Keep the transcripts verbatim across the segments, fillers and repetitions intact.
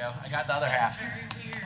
know, I got the other half. Very weird.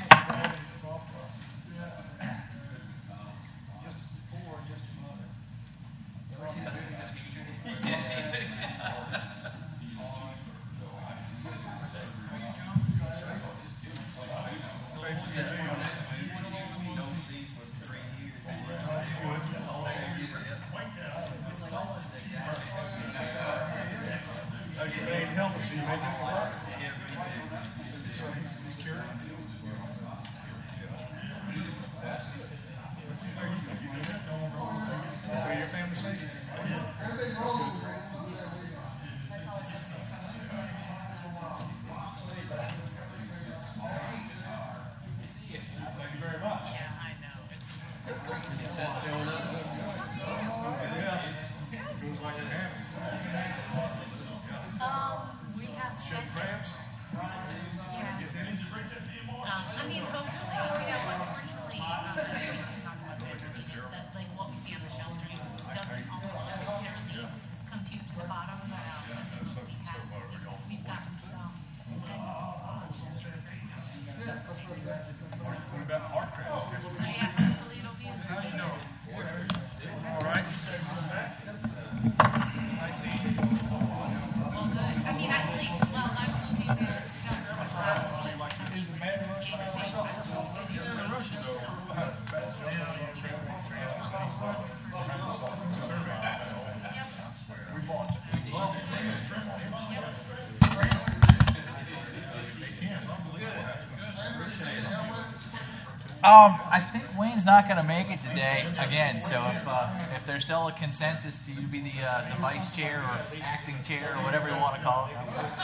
Um, I think Wayne's not going to make it today again. So if uh, if there's still a consensus to you be the uh, the vice chair or acting chair or whatever you want to call it.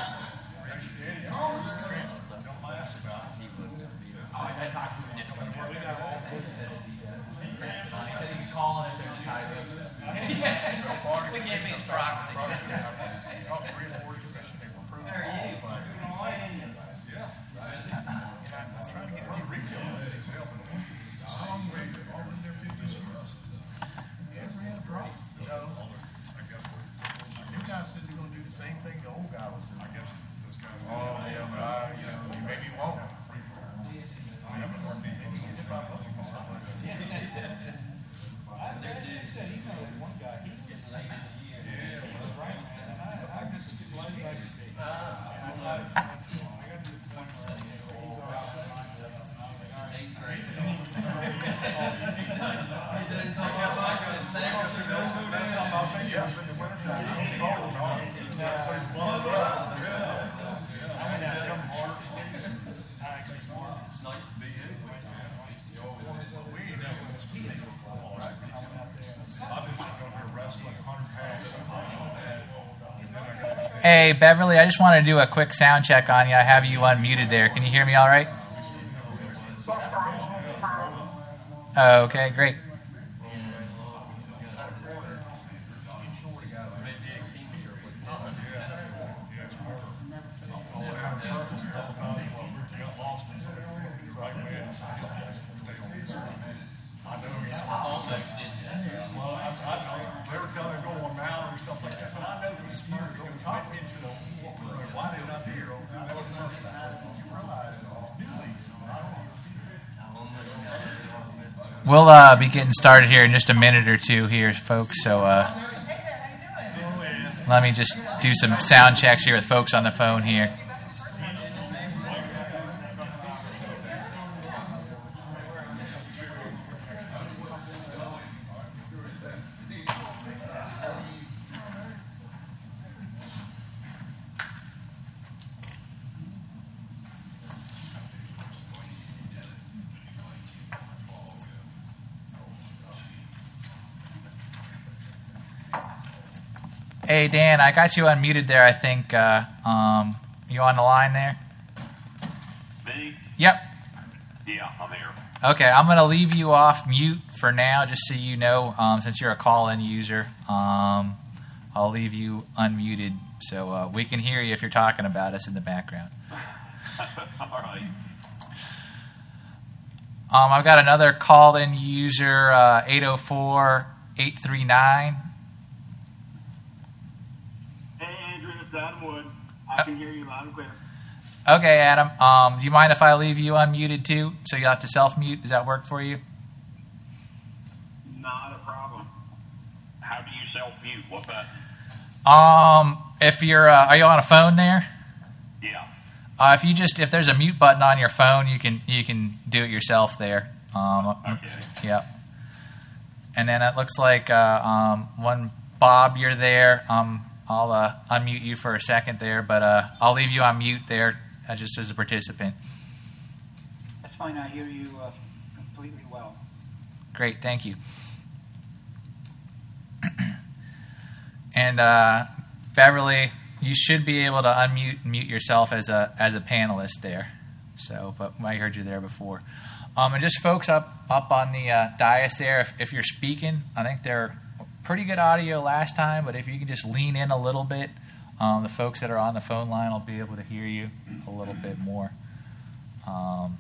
He said he was calling it. We gave me his proxy. How are you? Hey, Beverly, I just want to do a quick sound check on you. I have you unmuted there. Can you hear me all right? Okay, great. We'll uh, be getting started here in just a minute or two here, folks. So uh, let me just do some sound checks here with folks on the phone here. Hey, Dan, I got you unmuted there, I think. Uh, um, you on the line there? Me? Yep. Yeah, I'm here. Okay, I'm going to leave you off mute for now, just so you know, um, since you're a call-in user. Um, I'll leave you unmuted so uh, we can hear you if you're talking about us in the background. All right. Um, I've got another call-in user, uh, eight oh four, eight three nine. Hey, Andrew, it's Adam Wood. I can hear you loud and clear. Okay, Adam. Um, do you mind if I leave you unmuted too? So you'll have to self-mute. Does that work for you? Not a problem. How do you self-mute? What button? Um, if you're, uh, are you on a phone there? Yeah. Uh, if you just, if there's a mute button on your phone, you can you can do it yourself there. Um, Okay. Yep. And then it looks like uh, um, one Bob, you're there. Um, I'll uh, unmute you for a second there, but uh, I'll leave you on mute there uh, just as a participant. That's fine. I hear you uh, completely well. Great, thank you. And uh, Beverly, you should be able to unmute and mute yourself as a as a panelist there. So, but I heard you there before. Um, and just folks up up on the uh, dais there, if, if you're speaking, I think they're pretty good audio last time, but if you can just lean in a little bit, um, the folks that are on the phone line will be able to hear you a little bit more. Um,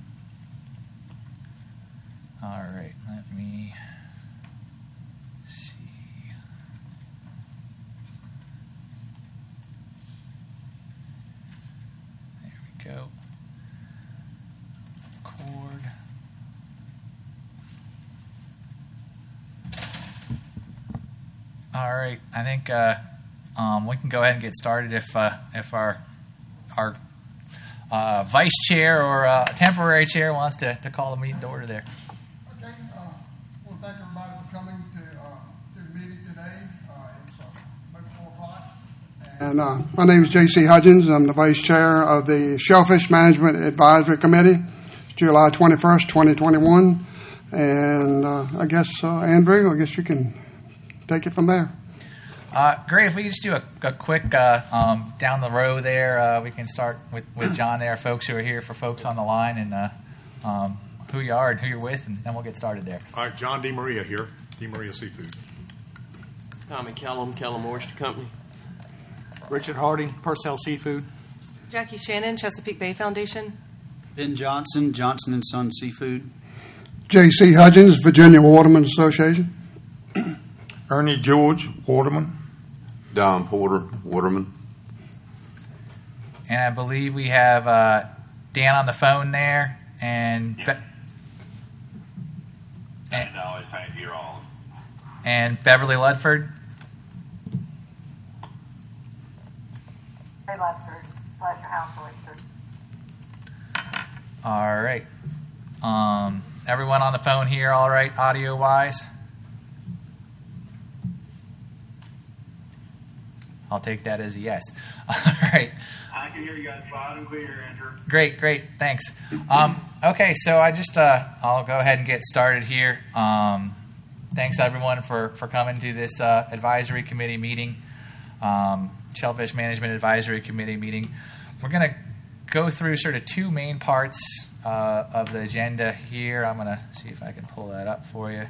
all right, let me see. There we go. Record. All right, I think uh, um, we can go ahead and get started if uh, if our our uh, vice chair or uh, temporary chair wants to, to call the meeting to order there. Okay, uh, I want to thank everybody for coming to, uh, to the meeting today. Uh, it's uh, about four o'clock. And uh, my name is J C Hudgens. I'm the vice chair of the Shellfish Management Advisory Committee. It's July twenty-first, twenty twenty-one. And uh, I guess, uh, Andrew, I guess you can take it from there. Uh, great. If we could just do a, a quick uh, um, down the row there, uh, we can start with, with John there, folks who are here, for folks on the line, and uh, um, who you are and who you're with, and then we'll get started there. All right, John DeMaria here, DeMaria Seafood. Tommy Kellum, Kellum Oyster Company. Richard Harding, Purcell Seafood. Jackie Shannon, Chesapeake Bay Foundation. Ben Johnson, Johnson and Son Seafood. J C Hudgens, Virginia Waterman Association. Ernie George, Waterman. Don Porter, Waterman. And I believe we have uh, Dan on the phone there, and Yeah. Be- And I always have you on. and Beverly Ludford. Hey, Lester. Pleasure House Oyster. All right. Um, everyone on the phone here, all right, audio-wise? I'll take that as a yes. All right. I can hear you guys loud and clear, Andrew. Great, great. Thanks. Um, okay, so I just, uh, I'll go ahead and get started here. Um, thanks, everyone, for, for coming to this uh, advisory committee meeting, um, Shellfish Management Advisory Committee meeting. We're going to go through sort of two main parts uh, of the agenda here. I'm going to see if I can pull that up for you.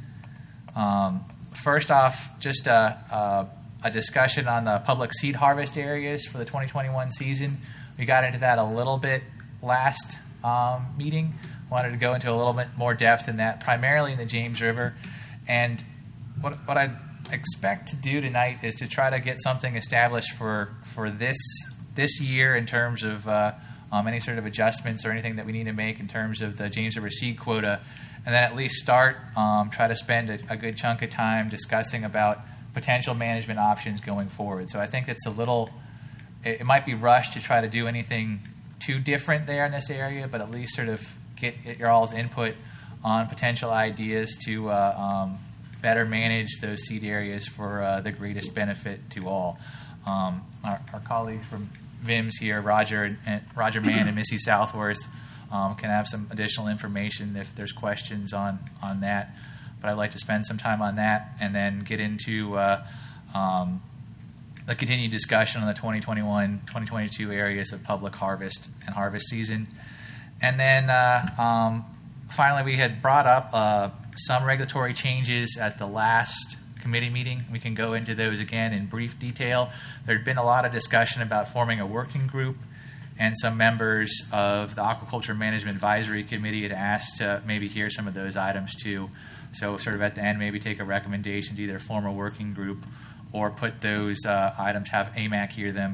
Um, first off, just a, a, a discussion on the public seed harvest areas for the twenty twenty-one season. We got into that a little bit last um, meeting. Wanted to go into a little bit more depth in that, primarily in the James River. And what what I expect to do tonight is to try to get something established for for this this year in terms of uh, um, any sort of adjustments or anything that we need to make in terms of the James River seed quota, and then at least start um, try to spend a, a good chunk of time discussing about potential management options going forward. So I think it's a little, it, it might be rushed to try to do anything too different there in this area, but at least sort of get, get your all's input on potential ideas to uh, um, better manage those seed areas for uh, the greatest benefit to all. Um, our, our colleagues from V I M S here, Roger and, and Roger Mann and Missy Southworth, um, can have some additional information if there's questions on, on that. But I'd like to spend some time on that and then get into uh, um, the continued discussion on the twenty twenty-one twenty twenty-two areas of public harvest and harvest season. And then uh, um, finally, we had brought up uh, some regulatory changes at the last committee meeting. We can go into those again in brief detail. There had been a lot of discussion about forming a working group, and some members of the Aquaculture Management Advisory Committee had asked to maybe hear some of those items too. So sort of at the end, maybe take a recommendation to either form a working group or put those uh, items, have A M A C hear them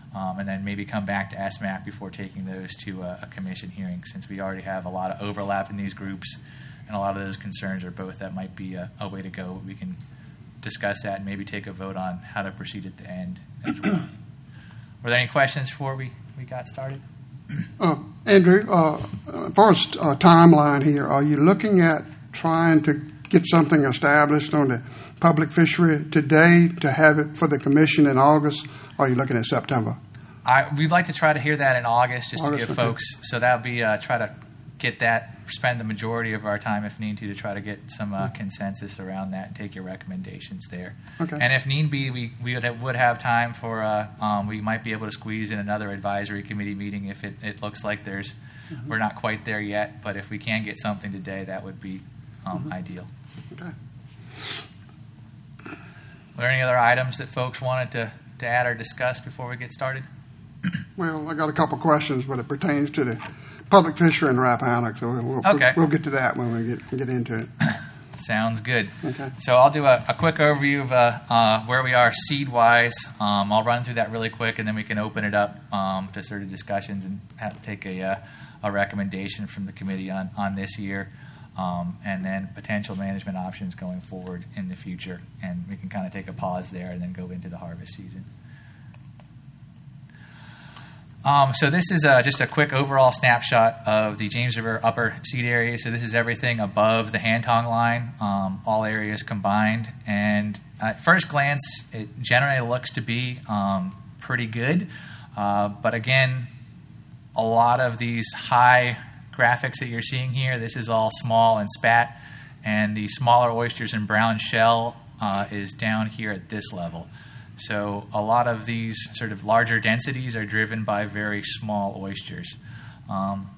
um, and then maybe come back to S M A C before taking those to a, a commission hearing, since we already have a lot of overlap in these groups, and a lot of those concerns are both that might be a, a way to go. We can discuss that and maybe take a vote on how to proceed at the end as well. Were there any questions before we, we got started? Uh, Andrew, uh, as far as uh, timeline here, are you looking at trying to get something established on the public fishery today to have it for the commission in August, or are you looking at September? I, we'd like to try to hear that in August, just August, to give okay. folks, so that would be uh, try to get that, spend the majority of our time if need to, to try to get some uh, consensus around that and take your recommendations there. Okay. And if need be, we, we would have, would have time for, uh, um, we might be able to squeeze in another advisory committee meeting if it, it looks like there's, mm-hmm. we're not quite there yet, but if we can get something today, that would be um, mm-hmm. ideal. Okay. Are there any other items that folks wanted to, to add or discuss before we get started? Well, I got a couple questions, but it pertains to the public fishery in Rappahannock, so we'll, okay. we'll get to that when we get get into it. Sounds good. Okay. So I'll do a, a quick overview of uh, uh, where we are seed-wise. Um, I'll run through that really quick, and then we can open it up um, to sort of discussions and have to take a, uh, a recommendation from the committee on, on this year, um, and then potential management options going forward in the future. And we can kind of take a pause there and then go into the harvest season. Um, so this is uh, just a quick overall snapshot of the James River upper seed area. So this is everything above the Hantong line, um, all areas combined. And at first glance, it generally looks to be um, pretty good. Uh, but again, a lot of these high graphics that you're seeing here, this is all small and spat. And the smaller oysters and brown shell uh, is down here at this level. So a lot of these sort of larger densities are driven by very small oysters. Um,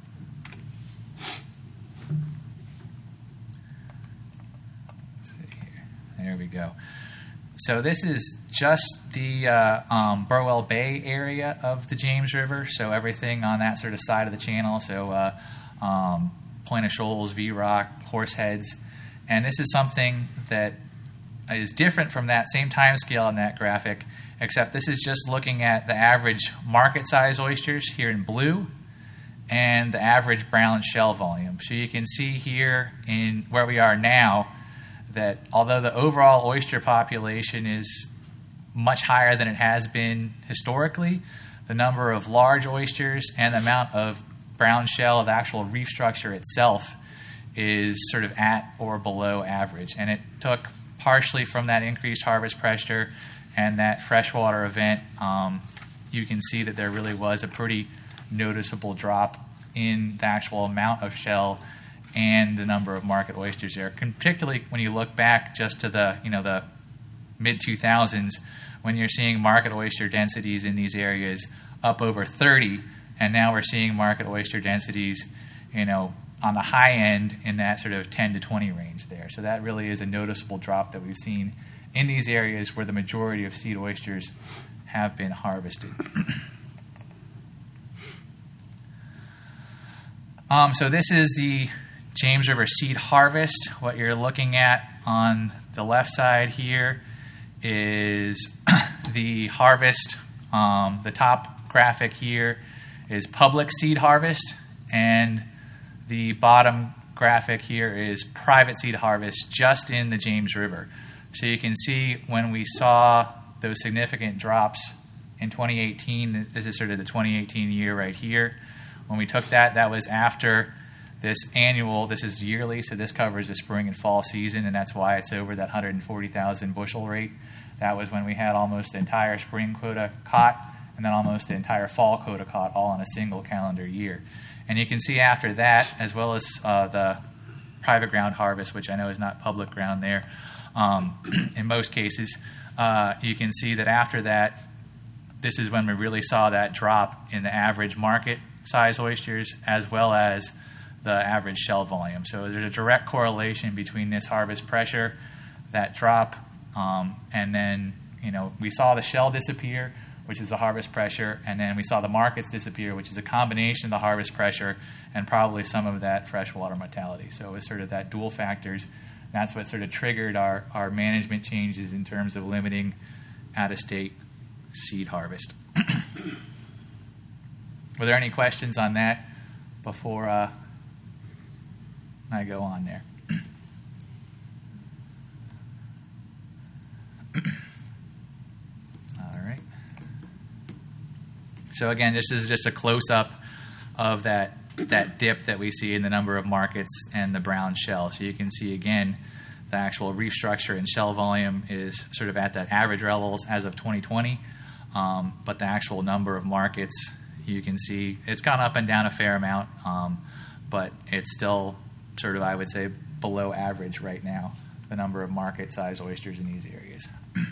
let's see here. There we go. So this is just the uh, um, Burwell Bay area of the James River. So everything on that sort of side of the channel. So uh, um, Point of Shoals, V-Rock, Horseheads. And this is something that is different from that same time scale on that graphic, except this is just looking at the average market size oysters here in blue and the average brown shell volume. So you can see here in where we are now that although the overall oyster population is much higher than it has been historically, the number of large oysters and the amount of brown shell, the actual reef structure itself, is sort of at or below average. And it took partially from that increased harvest pressure and that freshwater event, um, you can see that there really was a pretty noticeable drop in the actual amount of shell and the number of market oysters there. Particularly when you look back just to the you know the mid two thousands, when you're seeing market oyster densities in these areas up over thirty, and now we're seeing market oyster densities, you know. on the high end in that sort of ten to twenty range there. So that really is a noticeable drop that we've seen in these areas where the majority of seed oysters have been harvested. um, so this is the James River seed harvest. What you're looking at on the left side here is the harvest. Um, the top graphic here is public seed harvest, and the bottom graphic here is private seed harvest just in the James River. So you can see when we saw those significant drops in twenty eighteen, this is sort of the twenty eighteen year right here. When we took that, that was after this annual, this is yearly, so this covers the spring and fall season, and that's why it's over that one hundred forty thousand bushel rate. That was when we had almost the entire spring quota caught and then almost the entire fall quota caught all in a single calendar year. And you can see after that, as well as uh, the private ground harvest, which I know is not public ground there, um, in most cases, uh, you can see that after that, this is when we really saw that drop in the average market size oysters as well as the average shell volume. So there's a direct correlation between this harvest pressure, that drop, um, and then you know we saw the shell disappear, which is the harvest pressure, and then we saw the markets disappear, which is a combination of the harvest pressure and probably some of that freshwater mortality. So it was sort of that dual factors. That's what sort of triggered our, our management changes in terms of limiting out-of-state seed harvest. were there any questions on that before uh, I go on there? All right. So again, this is just a close-up of that that dip that we see in the number of markets and the brown shell. So you can see again the actual reef structure and shell volume is sort of at that average levels as of twenty twenty, um, but the actual number of markets, you can see it's gone up and down a fair amount, um, but it's still sort of, I would say, below average right now, the number of market-sized oysters in these areas.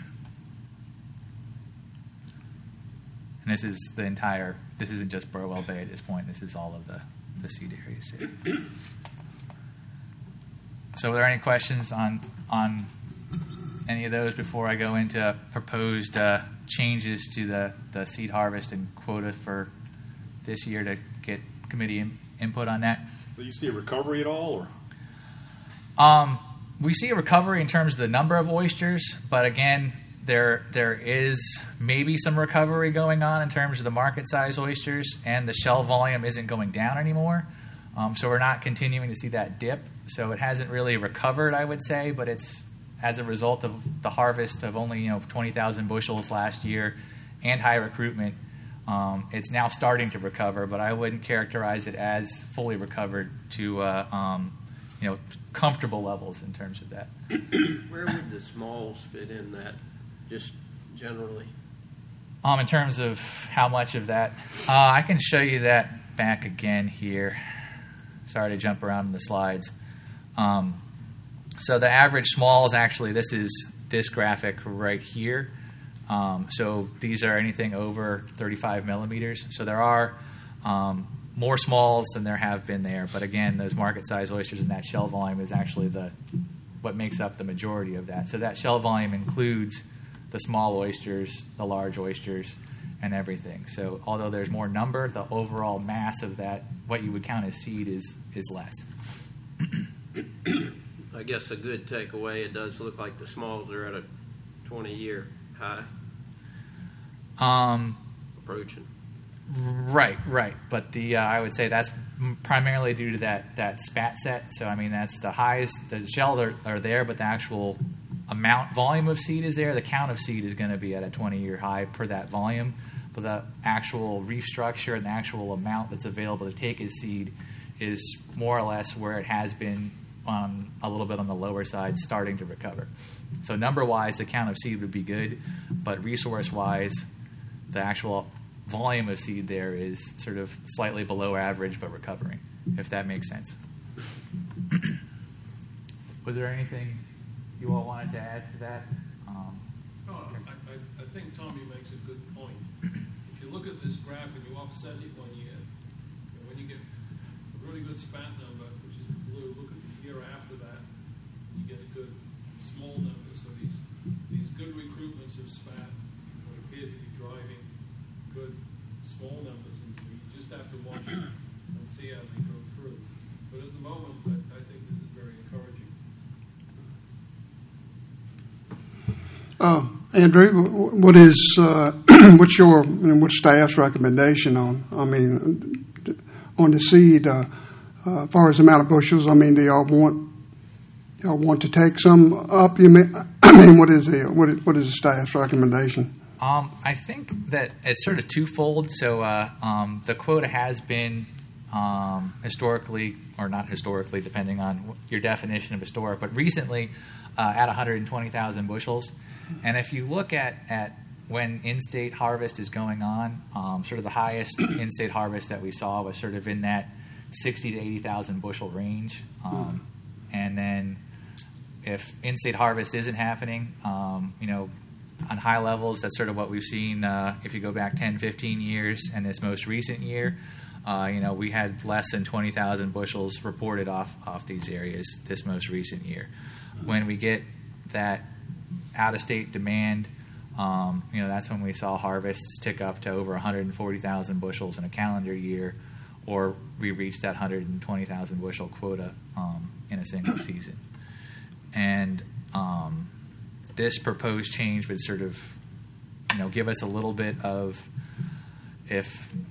And this is the entire, this isn't just Burwell Bay at this point, this is all of the, the seed areas here. So are there any questions on on any of those before I go into proposed uh, changes to the, the seed harvest and quota for this year to get committee in, input on that? Do you see a recovery at all? Or? Um, we see a recovery in terms of the number of oysters, but again, there there is maybe some recovery going on in terms of the market size oysters, and the shell volume isn't going down anymore. Um, so we're not continuing to see that dip. So it hasn't really recovered, I would say, but it's as a result of the harvest of only you know twenty thousand bushels last year and high recruitment. Um, it's now starting to recover, but I wouldn't characterize it as fully recovered to uh, um, you know comfortable levels in terms of that. Where would the smalls fit in that, just generally? Um, in terms of how much of that, uh, I can show you that back again here. Sorry to jump around in the slides. Um, so the average smalls, actually, this is this graphic right here. Um, so these are anything over thirty-five millimeters. So there are um, more smalls than there have been there. But again, those market-sized oysters and that shell volume is actually the what makes up the majority of that. So that shell volume includes the small oysters, the large oysters, and everything. So although there's more number, the overall mass of that, what you would count as seed, is is less. I guess a good takeaway, it does look like the smalls are at a twenty-year high. Um, Approaching. Right, right. But the uh, I would say that's primarily due to that, that spat set. So, I mean, that's the highest, the shells are, are there, but the actual amount, volume of seed is there. The count of seed is going to be at a twenty-year high per that volume. But the actual reef structure and the actual amount that's available to take as seed is more or less where it has been on a little bit on the lower side, starting to recover. So number-wise, the count of seed would be good, but resource-wise, the actual volume of seed there is sort of slightly below average but recovering, if that makes sense. Was there anything you all wanted to add to that? Um, no, I, I, I think Tommy makes a good point. If you look at this graph and you offset it one year, and when you get a really good spat number, which is the blue, look at the year after that, you get a good small number. So these these good recruitments of spat would appear to be driving good small numbers, and you just have to watch it and see how they go through. But at the moment, I, I think this is very encouraging. Uh, Andrew, what is uh, what's your and what's staff's recommendation on? I mean, on the seed, uh, uh, as far as the amount of bushels. I mean, do y'all want y'all want to take some up? You mean, I mean, what is the what is, what is the staff's recommendation? Um, I think that it's sort of twofold. So uh, um, the quota has been um, historically, or not historically, depending on your definition of historic, but recently uh, at one hundred twenty thousand bushels. And if you look at, at when in-state harvest is going on, um, sort of the highest in-state harvest that we saw was sort of in that sixty to eighty thousand bushel range. Um, and then if in-state harvest isn't happening, um, you know, on high levels, that's sort of what we've seen uh, if you go back ten, fifteen years and this most recent year. Uh, you know, we had less than twenty thousand bushels reported off, off these areas this most recent year. When we get that out-of-state demand, um, you know, that's when we saw harvests tick up to over one hundred forty thousand bushels in a calendar year, or we reached that one hundred twenty thousand bushel quota um, in a single season. And um, this proposed change would sort of, you know, give us a little bit of, if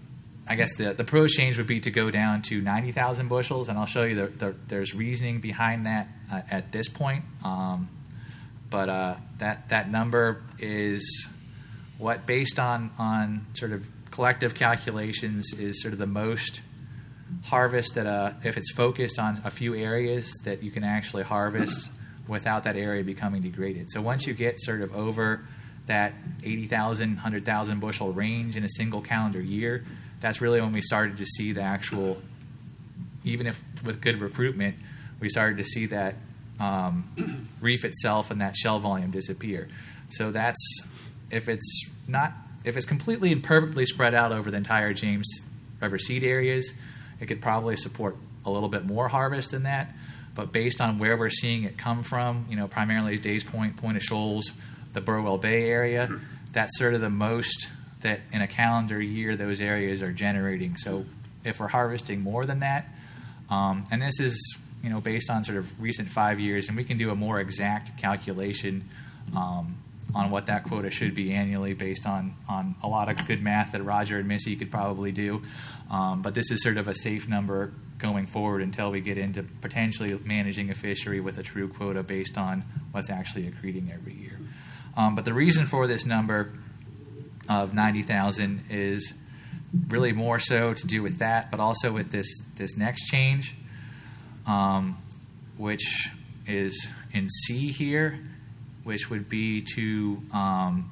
I guess the the proposed change would be to go down to ninety thousand bushels, and I'll show you the, the, there's reasoning behind that uh, at this point. Um, but uh, that that number is what, based on on sort of collective calculations, is sort of the most harvest that uh, if it's focused on a few areas that you can actually harvest without that area becoming degraded. So once you get sort of over that eighty thousand, one hundred thousand bushel range in a single calendar year, that's really when we started to see the actual, even if with good recruitment, we started to see that um, reef itself and that shell volume disappear. So that's, if it's not, if it's completely and perfectly spread out over the entire James River seed areas, it could probably support a little bit more harvest than that. But based on where we're seeing it come from, you know, primarily Days Point, Point of Shoals, the Burwell Bay area, that's sort of the most that in a calendar year those areas are generating. So if we're harvesting more than that, um, and this is, you know, based on sort of recent five years, and we can do a more exact calculation um, on what that quota should be annually based on, on a lot of good math that Roger and Missy could probably do. Um, but this is sort of a safe number going forward until we get into potentially managing a fishery with a true quota based on what's actually accreting every year. Um, but the reason for this number of ninety thousand is really more so to do with that, but also with this this next change, um, which is in C here, which would be to um,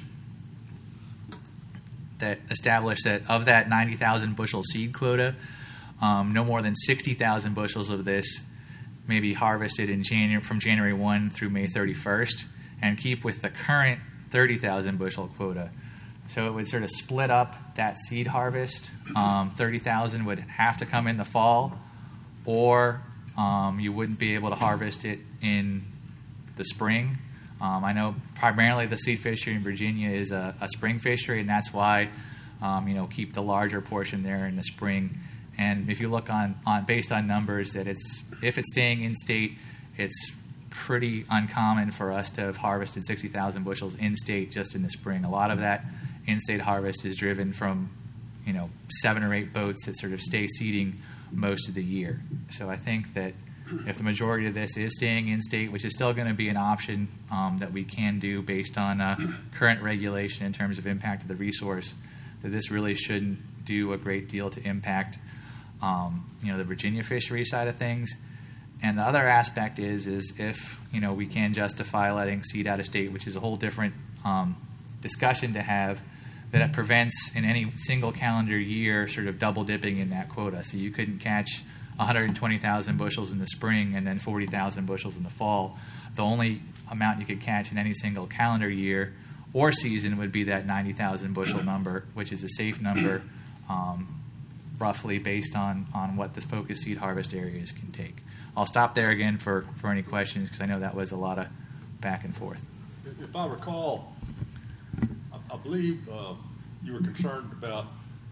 that establish that of that ninety thousand bushel seed quota, um, no more than sixty thousand bushels of this may be harvested in January from January first through May thirty-first, and keep with the current thirty thousand bushel quota. So it would sort of split up that seed harvest. Um, thirty thousand would have to come in the fall, or um, you wouldn't be able to harvest it in the spring. Um, I know primarily the seed fishery in Virginia is a, a spring fishery, and that's why um, you know keep the larger portion there in the spring. And if you look on, on based on numbers, that it's if it's staying in state, it's pretty uncommon for us to have harvested sixty thousand bushels in state just in the spring. A lot of that in-state harvest is driven from, you know, seven or eight boats that sort of stay seeding most of the year. So I think that if the majority of this is staying in-state, which is still going to be an option um, that we can do based on uh, current regulation in terms of impact of the resource, that this really shouldn't do a great deal to impact, um, you know, the Virginia fishery side of things. And the other aspect is, is if, you know, we can justify letting seed out of state, which is a whole different um, discussion to have, that it prevents in any single calendar year sort of double dipping in that quota. So you couldn't catch one hundred twenty thousand bushels in the spring and then forty thousand bushels in the fall. The only amount you could catch in any single calendar year or season would be that ninety thousand bushel number, which is a safe number, um, roughly based on, on what the focus seed harvest areas can take. I'll stop there again for, for any questions, because I know that was a lot of back and forth. If I recall, I, I believe uh, you were concerned about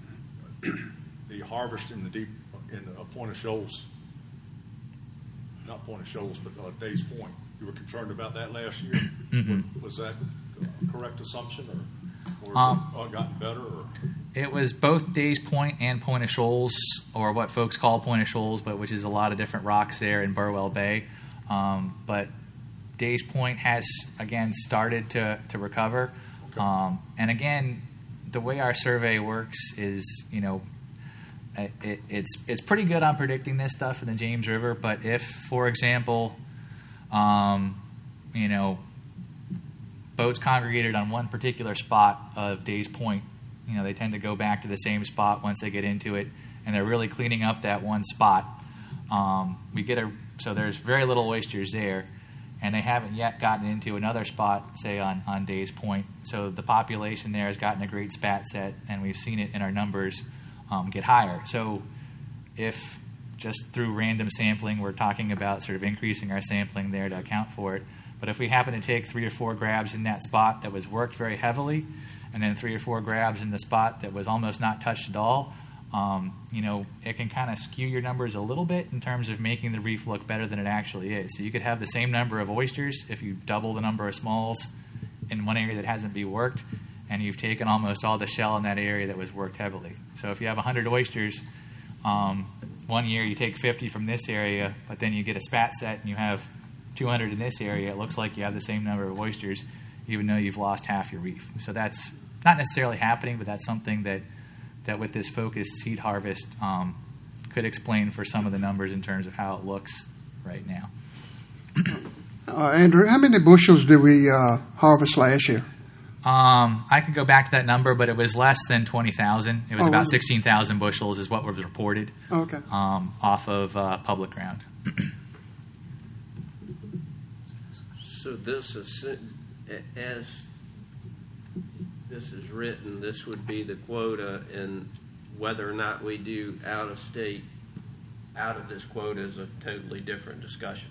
the harvest in the deep in the Point of Shoals, not Point of Shoals, but uh, Days Point. You were concerned about that last year. Mm-hmm. Was that a correct assumption, or, or has um, it gotten better? Or? It was both Days Point and Point of Shoals, or what folks call Point of Shoals, but which is a lot of different rocks there in Burwell Bay. Um, but Days Point has, again, started to, to recover. Okay. Um, and again, the way our survey works is, you know, it, it's it's pretty good on predicting this stuff in the James River. But if, for example, um, you know, boats congregated on one particular spot of Days Point, you know, they tend to go back to the same spot once they get into it, and they're really cleaning up that one spot. Um, we get a so there's very little oysters there, and they haven't yet gotten into another spot, say on, on Days Point. So the population there has gotten a great spat set, and we've seen it in our numbers um, get higher. So if just through random sampling we're talking about sort of increasing our sampling there to account for it, but if we happen to take three or four grabs in that spot that was worked very heavily, and then three or four grabs in the spot that was almost not touched at all, um, you know, it can kind of skew your numbers a little bit in terms of making the reef look better than it actually is. So you could have the same number of oysters if you double the number of smalls in one area that hasn't been worked, and you've taken almost all the shell in that area that was worked heavily. So if you have one hundred oysters, um, one year you take fifty from this area, but then you get a spat set and you have two hundred in this area, it looks like you have the same number of oysters, even though you've lost half your reef. So that's not necessarily happening, but that's something that, that with this focused seed harvest um, could explain for some of the numbers in terms of how it looks right now. Uh, Andrew, how many bushels did we uh, harvest last year? Um, I could go back to that number, but it was less than twenty thousand. It was Oh, about really? sixteen thousand bushels is what was reported Okay. um, off of uh, public ground. So this is, as this is written, this would be the quota, and whether or not we do out of state, out of this quota is a totally different discussion.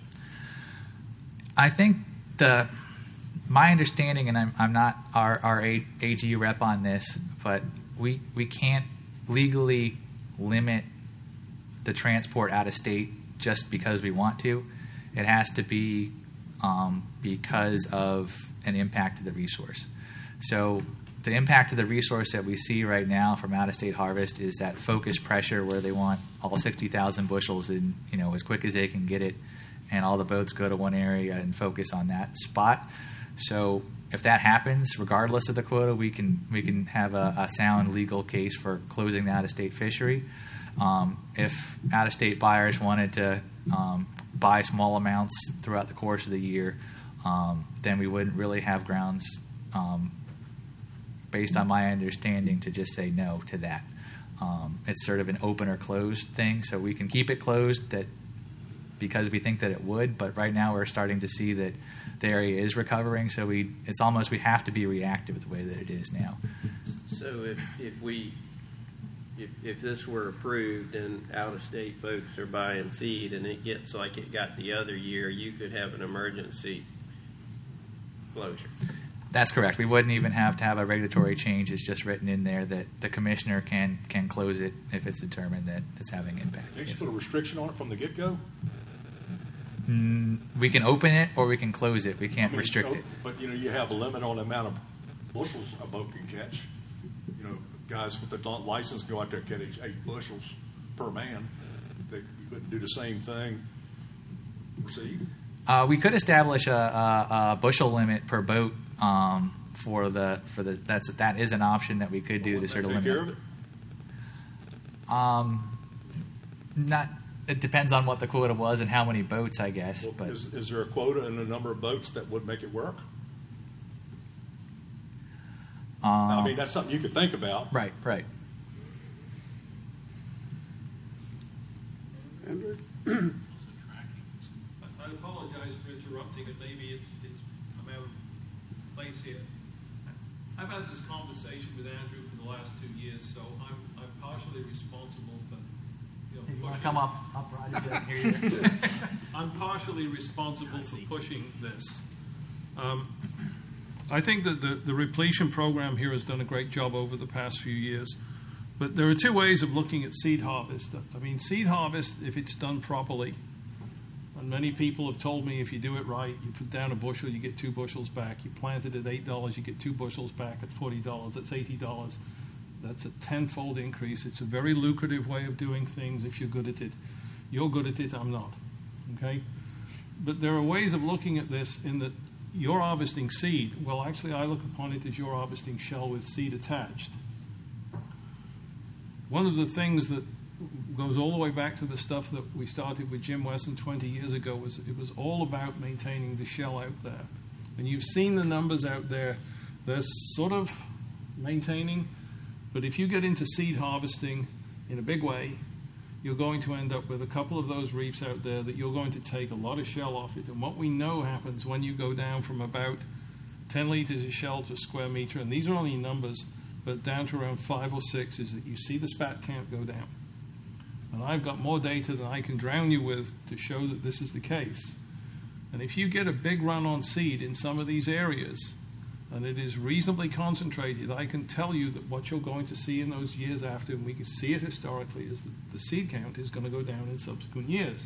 I think the my understanding, and I'm, I'm not our, our A G rep on this, but we we can't legally limit the transport out of state just because we want to. It has to be um, because of an impact to the resource. So the impact to the resource that we see right now from out-of-state harvest is that focused pressure where they want all sixty thousand bushels in, you know, as quick as they can get it, and all the boats go to one area and focus on that spot. So if that happens, regardless of the quota, we can we can have a, a sound legal case for closing the out-of-state fishery. Um, if out-of-state buyers wanted to um, buy small amounts throughout the course of the year, um, then we wouldn't really have grounds, um, based on my understanding, to just say no to that. Um, it's sort of an open or closed thing, so we can keep it closed that because we think that it would, but right now we're starting to see that the area is recovering, so we it's almost we have to be reactive the way that it is now. So if, if we if, if this were approved and out-of-state folks are buying seed and it gets like it got the other year, you could have an emergency closure. That's correct. We wouldn't even have to have a regulatory change. It's just written in there that the commissioner can can close it if it's determined that it's having impact. They should put a restriction on it from the get-go. Mm, we can open it or we can close it. We can't I mean, restrict you know, it. But, you know, you have a limit on the amount of bushels a boat can catch. You know, guys with the license go out there and catch eight bushels per man. They you couldn't do the same thing for seed. Uh, we could establish a, a, a bushel limit per boat um, for the for the that's that is an option that we could do Well, to sort of take limit. care of it? Um, not. It depends on what the quota was and how many boats, I guess. Well, but is, is there a quota in the number of boats that would make it work? um, I mean, that's something you could think about. right, right. Andrew? I I apologize for interrupting, and maybe it's, it's I'm out of place here. I've had this conversation with Andrew for the last two years, so I'm, I'm partially responsible for, you know, You want to pushing- come up, up, Roger? so I can hear you. I'm partially responsible for pushing this. Um, I think that the, the repletion program here has done a great job over the past few years. But there are two ways of looking at seed harvest. I mean, seed harvest, if it's done properly, and many people have told me if you do it right, you put down a bushel, you get two bushels back. You plant it at eight dollars, you get two bushels back at forty dollars. That's eighty dollars. That's a tenfold increase. It's a very lucrative way of doing things if you're good at it. You're good at it, I'm not. Okay? But there are ways of looking at this in that you're harvesting seed. Well, actually, I look upon it as you're harvesting shell with seed attached. One of the things that goes all the way back to the stuff that we started with Jim Wesson twenty years ago was it was all about maintaining the shell out there. And you've seen the numbers out there. They're sort of maintaining. But if you get into seed harvesting in a big way, you're going to end up with a couple of those reefs out there that you're going to take a lot of shell off it. And what we know happens when you go down from about ten liters of shell to a square meter, and these are only numbers, but down to around five or six, is that you see the spat count go down. And I've got more data than I can drown you with to show that this is the case. And if you get a big run on seed in some of these areas, and it is reasonably concentrated, I can tell you that what you're going to see in those years after, and we can see it historically, is that the seed count is going to go down in subsequent years.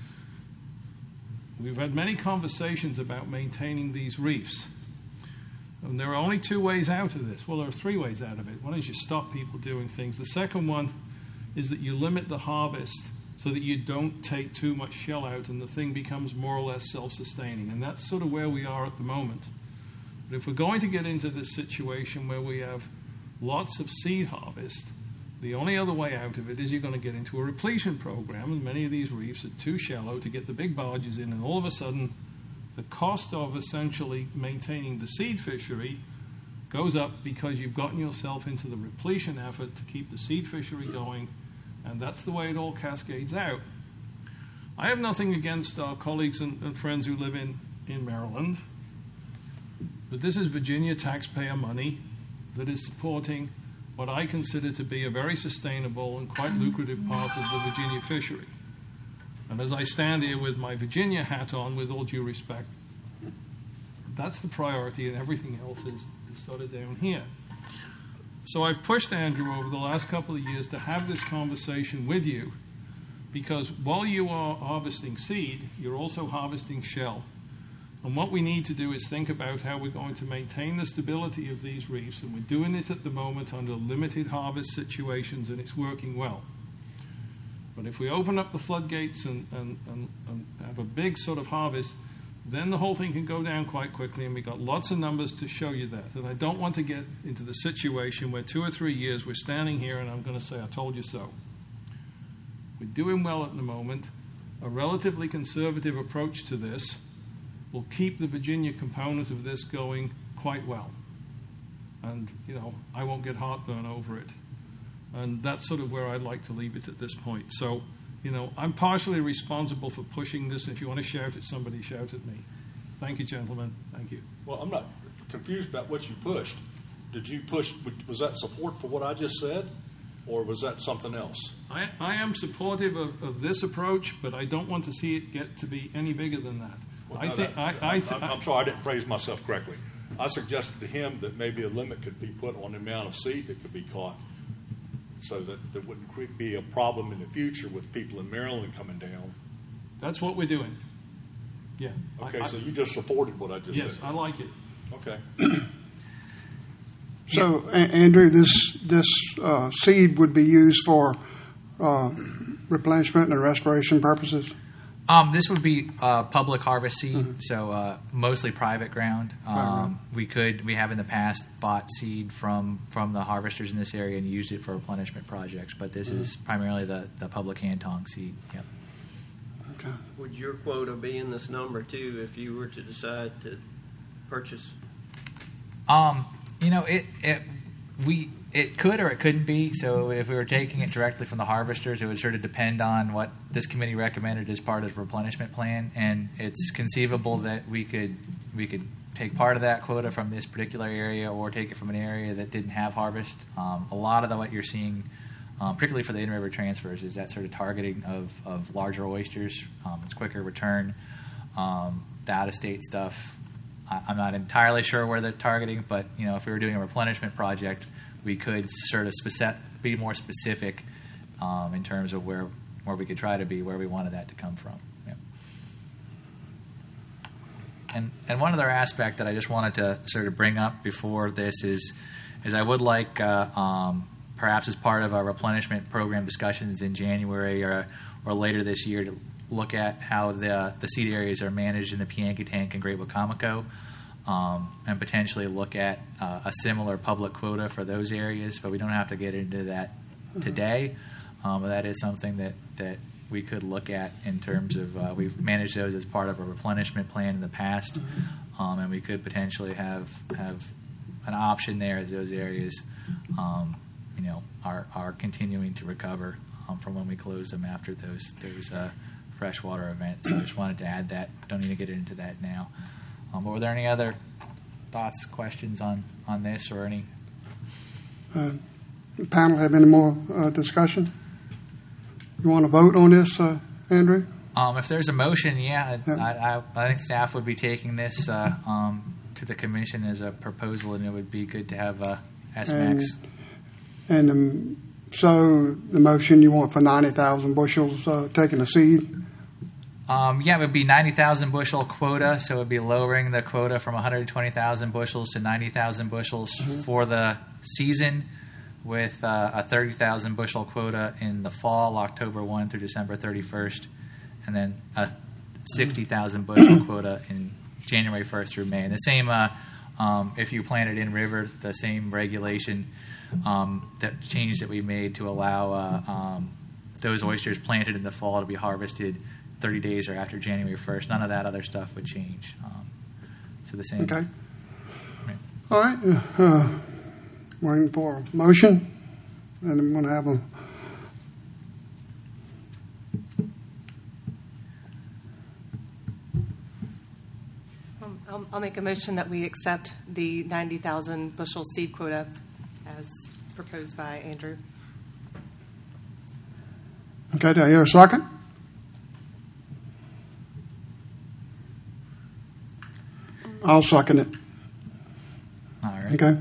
We've had many conversations about maintaining these reefs. And there are only two ways out of this. Well, there are three ways out of it. One is you stop people doing things. The second one is that you limit the harvest so that you don't take too much shell out and the thing becomes more or less self-sustaining. And that's sort of where we are at the moment. But if we're going to get into this situation where we have lots of seed harvest, the only other way out of it is you're going to get into a repletion program, and many of these reefs are too shallow to get the big barges in, and all of a sudden the cost of essentially maintaining the seed fishery goes up because you've gotten yourself into the repletion effort to keep the seed fishery going, and that's the way it all cascades out. I have nothing against our colleagues and, and friends who live in, in Maryland, but this is Virginia taxpayer money that is supporting what I consider to be a very sustainable and quite lucrative part of the Virginia fishery. And as I stand here with my Virginia hat on, with all due respect, that's the priority, and everything else is, is sort of down here. So I've pushed Andrew over the last couple of years to have this conversation with you, because while you are harvesting seed, you're also harvesting shell. And what we need to do is think about how we're going to maintain the stability of these reefs, and we're doing it at the moment under limited harvest situations, and it's working well. But if we open up the floodgates and, and, and, and have a big sort of harvest, then the whole thing can go down quite quickly, and we've got lots of numbers to show you that. And I don't want to get into the situation where two or three years we're standing here and I'm going to say, I told you so. We're doing well at the moment. A relatively conservative approach to this will keep the Virginia component of this going quite well. And, you know, I won't get heartburn over it. And that's sort of where I'd like to leave it at this point. So, you know, I'm partially responsible for pushing this. If you want to shout at somebody, shout at me. Thank you, gentlemen. Thank you. Well, I'm not confused about what you pushed. Did you push, was that support for what I just said, or was that something else? I, I am supportive of, of this approach, but I don't want to see it get to be any bigger than that. Well, I no, think that, I, I I'm, I'm sorry, I didn't phrase myself correctly. I suggested to him that maybe a limit could be put on the amount of seed that could be caught, so that there wouldn't be a problem in the future with people in Maryland coming down. That's what we're doing. Yeah. Okay, I, so you just supported what I just yes, said. Yes, I like it. Okay. So, a- Andrew, this this uh, seed would be used for uh, replenishment and restoration purposes? Um, this would be uh, public harvest seed, Mm-hmm. so uh, mostly private ground. Um, Right. We could, we have in the past bought seed from, from the harvesters in this area and used it for replenishment projects, but this Mm-hmm. is primarily the, the public hand tong seed. Yep. Okay. Would your quota be in this number too if you were to decide to purchase? Um, you know, it, it we it could or it couldn't be. So if we were taking it directly from the harvesters, it would sort of depend on what this committee recommended as part of the replenishment plan. And it's conceivable that we could we could take part of that quota from this particular area, or take it from an area that didn't have harvest. Um, a lot of the, what you're seeing, um, particularly for the in-river transfers, is that sort of targeting of, of larger oysters. Um, it's quicker return. Um, the out-of-state stuff, I, I'm not entirely sure where they're targeting, but you know, if we were doing a replenishment project, we could sort of speci- be more specific um, in terms of where where we could try to be, where we wanted that to come from. Yeah. And and one other aspect that I just wanted to sort of bring up before this is is I would like uh, um, perhaps as part of our replenishment program discussions in January or or later this year to look at how the the seed areas are managed in the Piankatank and Great Wicomico. Um, and potentially look at uh, a similar public quota for those areas, but we don't have to get into that today. Um, but that is something that, that we could look at in terms of uh, we've managed those as part of a replenishment plan in the past, um, and we could potentially have have an option there as those areas, um, you know, are are continuing to recover um, from when we close them after those those uh, freshwater events. So I just wanted to add that. Don't need to get into that now. Um, but were there any other thoughts, questions on, on this, or any? Uh, the panel have any more uh, discussion? You want to vote on this, uh, Andrew? Um, if there's a motion, yeah, Yeah. I, I, I think staff would be taking this uh, um, to the commission as a proposal, and it would be good to have uh, S MAX. And, and um, so the motion you want for ninety thousand bushels uh, taking a seed? Um, yeah, it would be ninety thousand bushel quota, so it would be lowering the quota from one hundred twenty thousand bushels to ninety thousand bushels Mhm. for the season, with uh, a thirty thousand bushel quota in the fall, October first through December thirty-first, and then a sixty thousand bushel quota in January first through May. And the same, uh, um, if you planted in river, the same regulation, um, that change that we made to allow uh, um, those oysters planted in the fall to be harvested thirty days or after January first. None of that other stuff would change. Um, so the same. Okay. Right. All right. Uh, waiting for a motion, and I'm going to have a. Um, I'll, I'll make a motion that we accept the ninety thousand bushel seed quota as proposed by Andrew. Okay, do I hear a second? I'll second it. All right. Okay.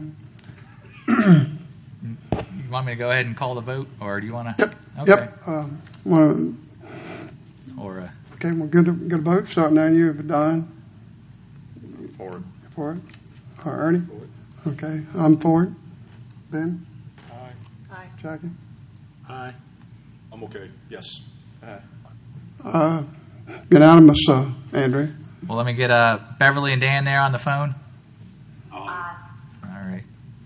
You want me to go ahead and call the vote, or do you want to? Yep. Okay. Yep. Uh, wanna, Or uh, okay, we're good to get a vote. Starting on you, Don. For it. For it. Or Ernie. Okay, I'm for it. Ben. Aye. Aye. Jackie. Aye. I'm okay. Yes. Uh, unanimous, uh, Andrew. well, let me get uh, Beverly and Dan there on the phone. Aye. All right.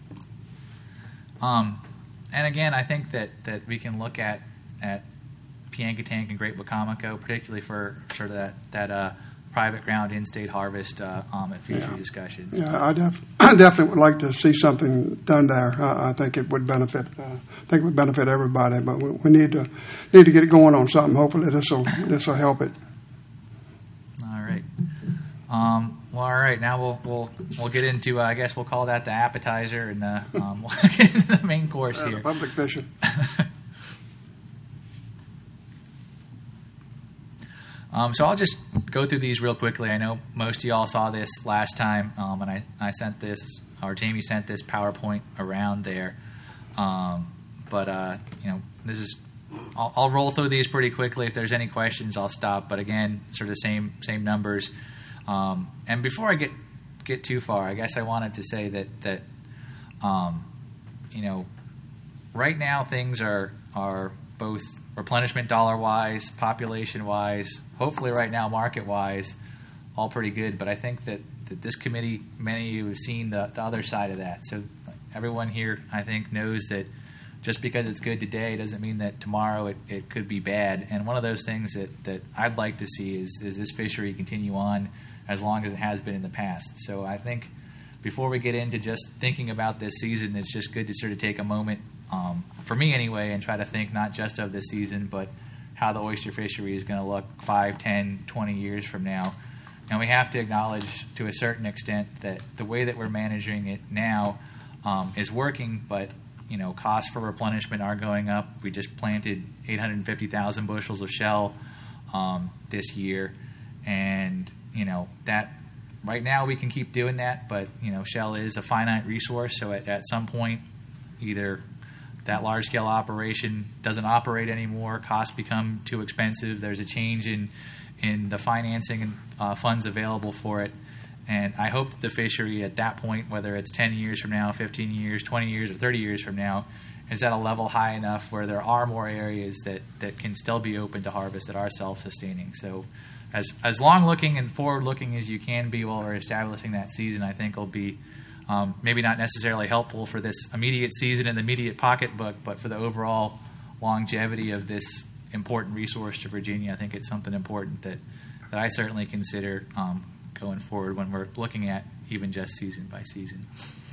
Um, and again, I think that, that we can look at at Piankatank and Great Wacomico, particularly for sort of that that uh, private ground in-state harvest uh, um, at future Yeah. discussions. Yeah, I, def- I definitely would like to see something done there. Uh, I think it would benefit. Uh, I think it would benefit everybody. But we, we need to need to get it going on something. Hopefully, this will this will help it. All right. Um, well, all right. Now we'll we'll we'll get into. Uh, I guess we'll call that the appetizer, and uh, um, we'll get into the main course Uh, here. public fishing. Um, so I'll just go through these real quickly. I know most of y'all saw this last time, um, and I, I sent this, or Jamie sent this PowerPoint around there. Um, but, uh, you know, this is, I'll, I'll roll through these pretty quickly. If there's any questions, I'll stop. But again, sort of same same numbers. Um, and before I get get too far, I guess I wanted to say that, that um, you know, right now things are are both replenishment dollar-wise, population-wise, hopefully right now market-wise, all pretty good. But I think that, that this committee, many of you have seen the, the other side of that. So everyone here, I think, knows that just because it's good today doesn't mean that tomorrow it, it could be bad. And one of those things that, that I'd like to see is, is this fishery continue on as long as it has been in the past. So I think before we get into just thinking about this season, it's just good to sort of take a moment, um, for me anyway, and try to think not just of this season, but how the oyster fishery is going to look five, ten, twenty years from now. And we have to acknowledge to a certain extent that the way that we're managing it now um, is working, but you know, costs for replenishment are going up. We just planted eight hundred fifty thousand bushels of shell um, this year, and you know that right now we can keep doing that, but you know, shell is a finite resource. So at, at some point, either that large scale operation doesn't operate anymore, costs become too expensive. There's a change in in the financing and uh, funds available for it. And I hope that the fishery at that point, whether it's ten years from now, fifteen years, twenty years, or thirty years from now, is at a level high enough where there are more areas that, that can still be open to harvest that are self-sustaining. So as as long-looking and forward-looking as you can be while we're establishing that season, I think will be um, maybe not necessarily helpful for this immediate season and the immediate pocketbook, but for the overall longevity of this important resource to Virginia. I think it's something important that, that I certainly consider um, going forward when we're looking at even just season by season.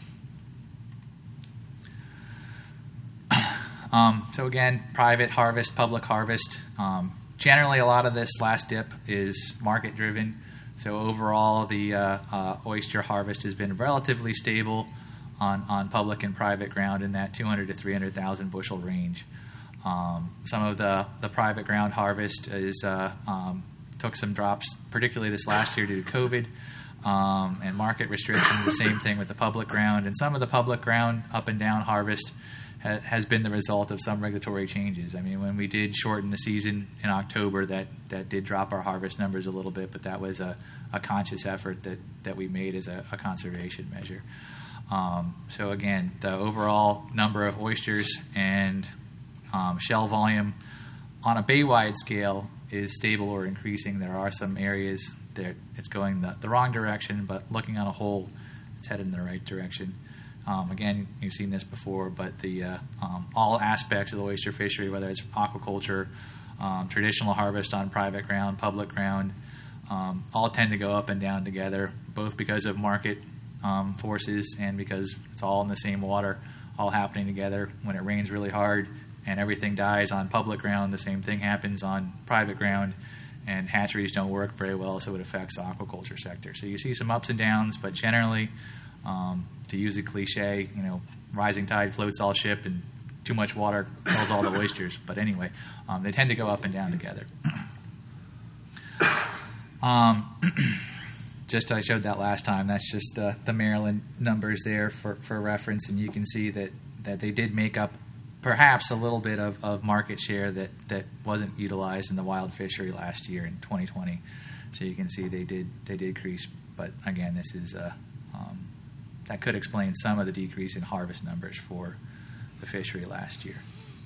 Um, so again, private harvest, public harvest. Um, generally, a lot of this last dip is market driven. So overall, the uh, uh, oyster harvest has been relatively stable on, on public and private ground in that two hundred to three hundred thousand bushel range. Um, some of the, the private ground harvest is uh, um, took some drops, particularly this last year due to COVID um, and market restrictions. The same thing with the public ground, and some of the public ground up and down harvest ha- has been the result of some regulatory changes. I mean, when we did shorten the season in October, that, that did drop our harvest numbers a little bit, but that was a, a conscious effort that, that we made as a, a conservation measure. Um, so again, the overall number of oysters and um, shell volume on a bay-wide scale is stable or increasing. There are some areas that it's going the, the wrong direction, but looking on a whole, it's headed in the right direction. Um, again, you've seen this before, but the uh, um, all aspects of the oyster fishery, whether it's aquaculture, um, traditional harvest on private ground, public ground, um, all tend to go up and down together, both because of market um, forces and because it's all in the same water, all happening together. When it rains really hard and everything dies on public ground, the same thing happens on private ground, and hatcheries don't work very well, so it affects the aquaculture sector. So you see some ups and downs, but generally, um, to use a cliche, you know, rising tide floats all ship, and too much water kills all the oysters. But anyway, um, they tend to go up and down together. Um, just I showed that last time. That's just uh, the Maryland numbers there for, for reference, and you can see that, that they did make up perhaps a little bit of, of market share that, that wasn't utilized in the wild fishery last year in twenty twenty. So you can see they did they did decrease, but again, this is uh, um, that could explain some of the decrease in harvest numbers for the fishery last year.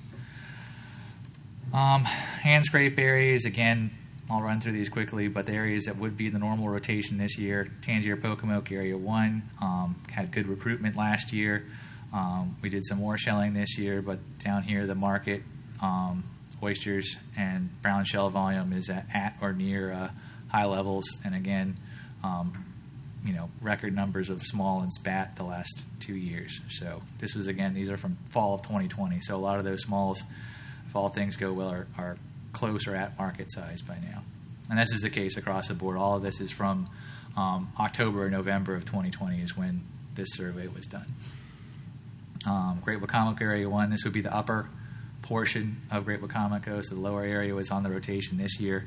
Um, hand scrape areas, again, I'll run through these quickly, but the areas that would be the normal rotation this year, Tangier Pocomoke Area one, um, had good recruitment last year. Um, we did some more shelling this year, but down here the market, um, oysters and brown shell volume is at, at or near uh, high levels, and again, um, you know, record numbers of small and spat the last two years. So this was, again, these are from fall of twenty twenty, so a lot of those smalls, if all things go well, are, are close or at market size by now. And this is the case across the board. All of this is from um, October or November of twenty twenty is when this survey was done. Um, Great Wicomico Area one, this would be the upper portion of Great Wicomico, so the lower area was on the rotation this year.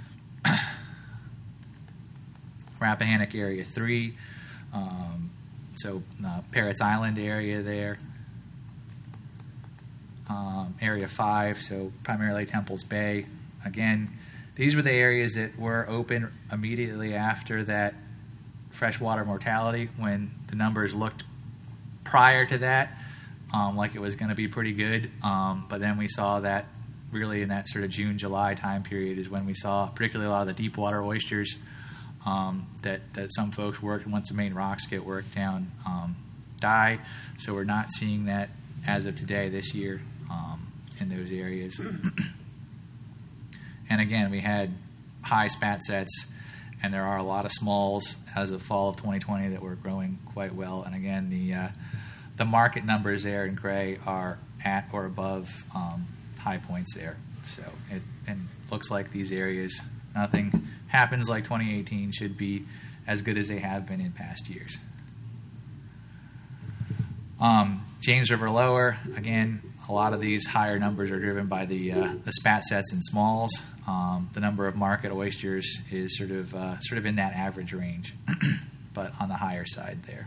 Rappahannock Area three, um, so uh, Parrots Island area there. Um, area five, so primarily Temples Bay. Again, these were the areas that were open immediately after that freshwater mortality, when the numbers looked prior to that um, like it was going to be pretty good. Um, but then we saw that really in that sort of June, July time period is when we saw particularly a lot of the deep water oysters um, that, that some folks worked once the main rocks get worked down um, die. So we're not seeing that as of today this year um, in those areas. And again, we had high spat sets, and there are a lot of smalls as of fall of twenty twenty that were growing quite well. And again, the uh, the market numbers there in gray are at or above um, high points there. So it and looks like these areas, nothing happens like twenty eighteen, should be as good as they have been in past years. Um, James River Lower, again, a lot of these higher numbers are driven by the uh, the spat sets and smalls. Um, the number of market oysters is sort of uh, sort of in that average range, but on the higher side there.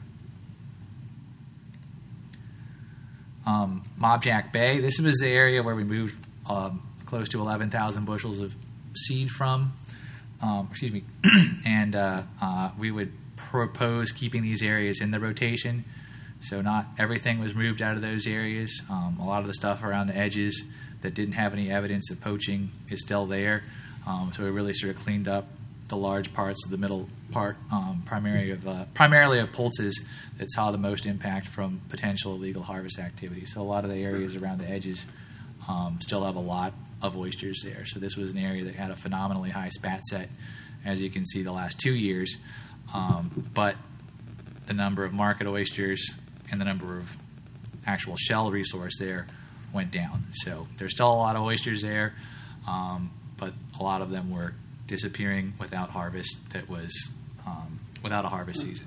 Um, Mobjack Bay, this was the area where we moved um, close to eleven thousand bushels of seed from. Um, excuse me, and uh, uh, we would propose keeping these areas in the rotation. So not everything was moved out of those areas. Um, a lot of the stuff around the edges that didn't have any evidence of poaching is still there. Um, so we really sort of cleaned up the large parts of the middle part, um, primarily of uh, primarily of poults that saw the most impact from potential illegal harvest activity. So a lot of the areas around the edges um, still have a lot of oysters there. So this was an area that had a phenomenally high spat set, as you can see the last two years. Um, but the number of market oysters and the number of actual shell resource there went down. So there's still a lot of oysters there, um, but a lot of them were disappearing without harvest that was um, without a harvest season.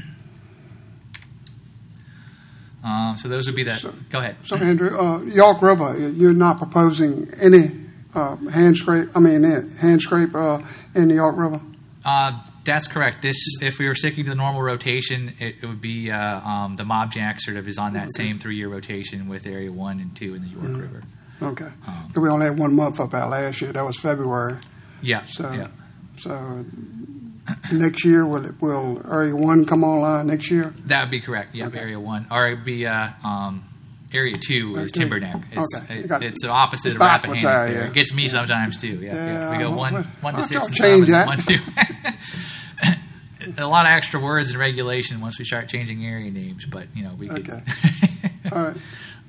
um, so those would be the... So, go ahead. So, Andrew, uh, York River, you're not proposing any uh, hand scrape, I mean, hand scrape uh, in the York River? Uh, That's correct. This, if we were sticking to the normal rotation, it, it would be uh, um, the Mob Jack sort of is on that Okay. same three-year rotation with Area One and Two in the York Mhm. River. Okay. Um, 'Cause we only had one month up out last year. That was February. Yeah. So, yeah. so next year, will it, will Area One come online next year? That would be correct. Yeah, Okay. Area One, or it'd be uh, um, Area Two is Okay. Timberneck. It's Okay. it, Got it. it's the opposite It's of backwards Rappahannock. there, there. yeah. It gets me sometimes too. Yeah, yeah. Yeah, we go well, one well, one to I'll six and change seven, that. one to two. A lot of extra words and regulation once we start changing area names, but you know we could. Okay. All right.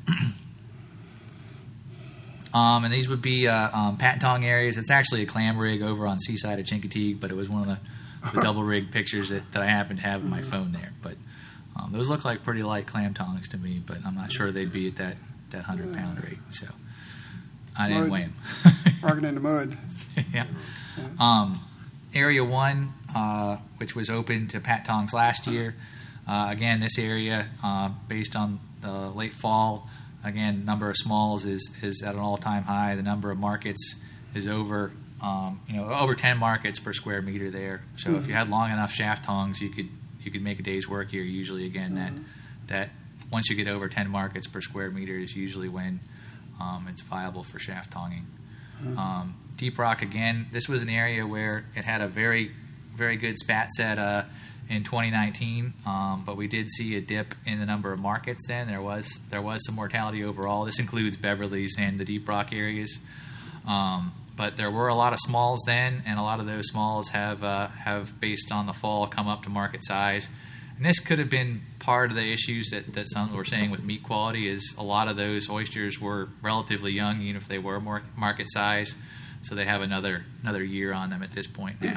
Um, and these would be uh, um, Patentong areas. It's actually a clam rig over on Seaside of Chincoteague, but it was one of the, the double rig pictures that, that I happen to have in my phone there. But um, those look like pretty light clam tongs to me, but I'm not sure they'd be at that, that one hundred pound rate. So I didn't Mud. weigh them. Working in the mud. yeah. Um, area one, uh, which was open to Patentongs last year. Uh, again, this area, uh, based on the late fall, again, number of smalls is, is at an all-time high. The number of markets is over, um, you know, over ten markets per square meter there. So Mm-hmm. if you had long enough shaft tongs, you could you could make a day's work here. Usually, again, Mm-hmm. that that once you get over ten markets per square meter is usually when um, it's viable for shaft tonging. Mm-hmm. Um, Deep Rock, again, this was an area where it had a very, very good spat set uh, in twenty nineteen, um, but we did see a dip in the number of markets then. There was there was some mortality overall. This includes Beverly's and the Deep Rock areas. Um, but there were a lot of smalls then, and a lot of those smalls have, uh, have based on the fall, come up to market size. And this could have been part of the issues that, that some were saying with meat quality is a lot of those oysters were relatively young, even if they were more market size. So they have another another year on them at this point now.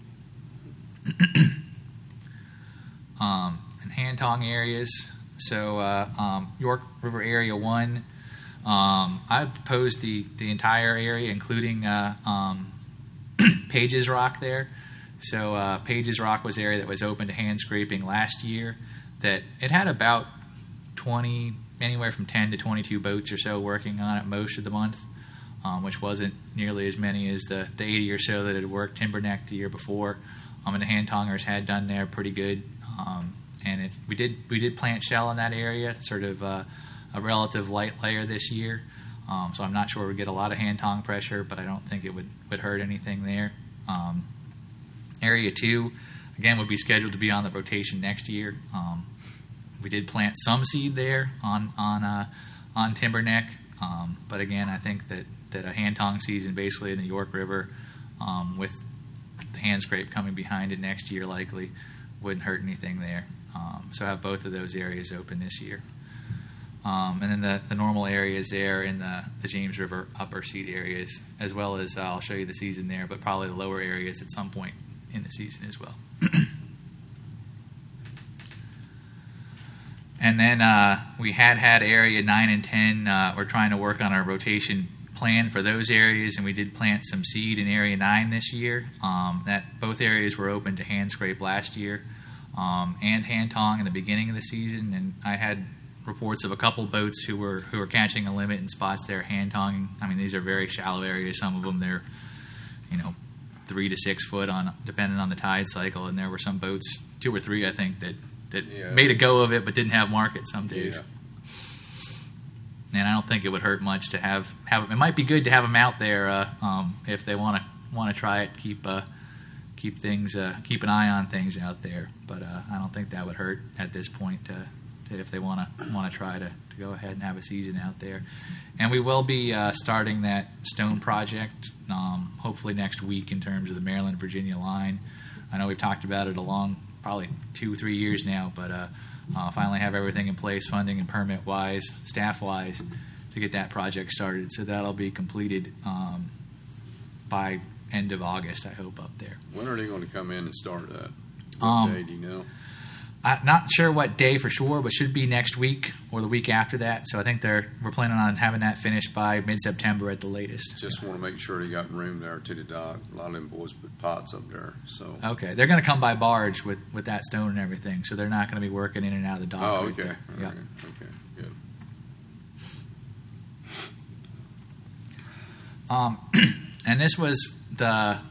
um, and hand tong areas. So uh, um, York River Area One. Um, I proposed the the entire area, including uh, um, Pages Rock there. So uh, Pages Rock was the area that was open to hand scraping last year. That it had about twenty, anywhere from ten to twenty-two boats or so working on it most of the month. Um, which wasn't nearly as many as the, the eighty or so that had worked Timberneck the year before. Um, and the hand tongers had done there pretty good. Um, and it, we did we did plant shell in that area, sort of uh, a relative light layer this year. Um, so I'm not sure we get a lot of hand tong pressure, but I don't think it would, would hurt anything there. Um, area two, again, would be scheduled to be on the rotation next year. Um, we did plant some seed there on on uh, on Timberneck, um, but again, I think that that a hand tong season basically in the York River um, with the hand scrape coming behind it next year likely wouldn't hurt anything there. Um, so have both of those areas open this year. Um, and then the, the normal areas there in the, the James River upper seed areas, as well as uh, I'll show you the season there, but probably the lower areas at some point in the season as well. And then uh, we had had area nine and ten. Uh, we're trying to work on our rotation plan for those areas, and we did plant some seed in area nine this year. Um, that both areas were open to hand scrape last year um, and hand tong in the beginning of the season. And I had reports of a couple boats who were who were catching a limit in spots there hand tonging. I mean, these are very shallow areas. Some of them they're you know three to six foot on depending on the tide cycle. And there were some boats, two or three, I think, that. that Yeah. made a go of it but didn't have market some days. Yeah. And I don't think it would hurt much to have, have it might be good to have them out there uh, um, if they want to want to try it, keep uh, keep things uh, keep an eye on things out there. But uh, I don't think that would hurt at this point to, to if they want to want to try to, to go ahead and have a season out there. And we will be uh, starting that stone project um, hopefully next week in terms of the Maryland Virginia line. I know we've talked about it along probably two, three years now, but uh, uh, finally have everything in place, funding and permit-wise, staff-wise, to get that project started. So that'll be completed um, by end of August, I hope, up there. When are they going to come in and start that? What Um, day do you know? I'm not sure what day for sure, but should be next week or the week after that. So I think they're we're planning on having that finished by mid-September at the latest. Just want to make sure they got room there to the dock. A lot of them boys put pots up there, so. Okay, they're going to come by barge with, with that stone and everything, so they're not going to be working in and out of the dock. Oh, right okay. there. All Yeah. right. Okay, good. Um, and this was the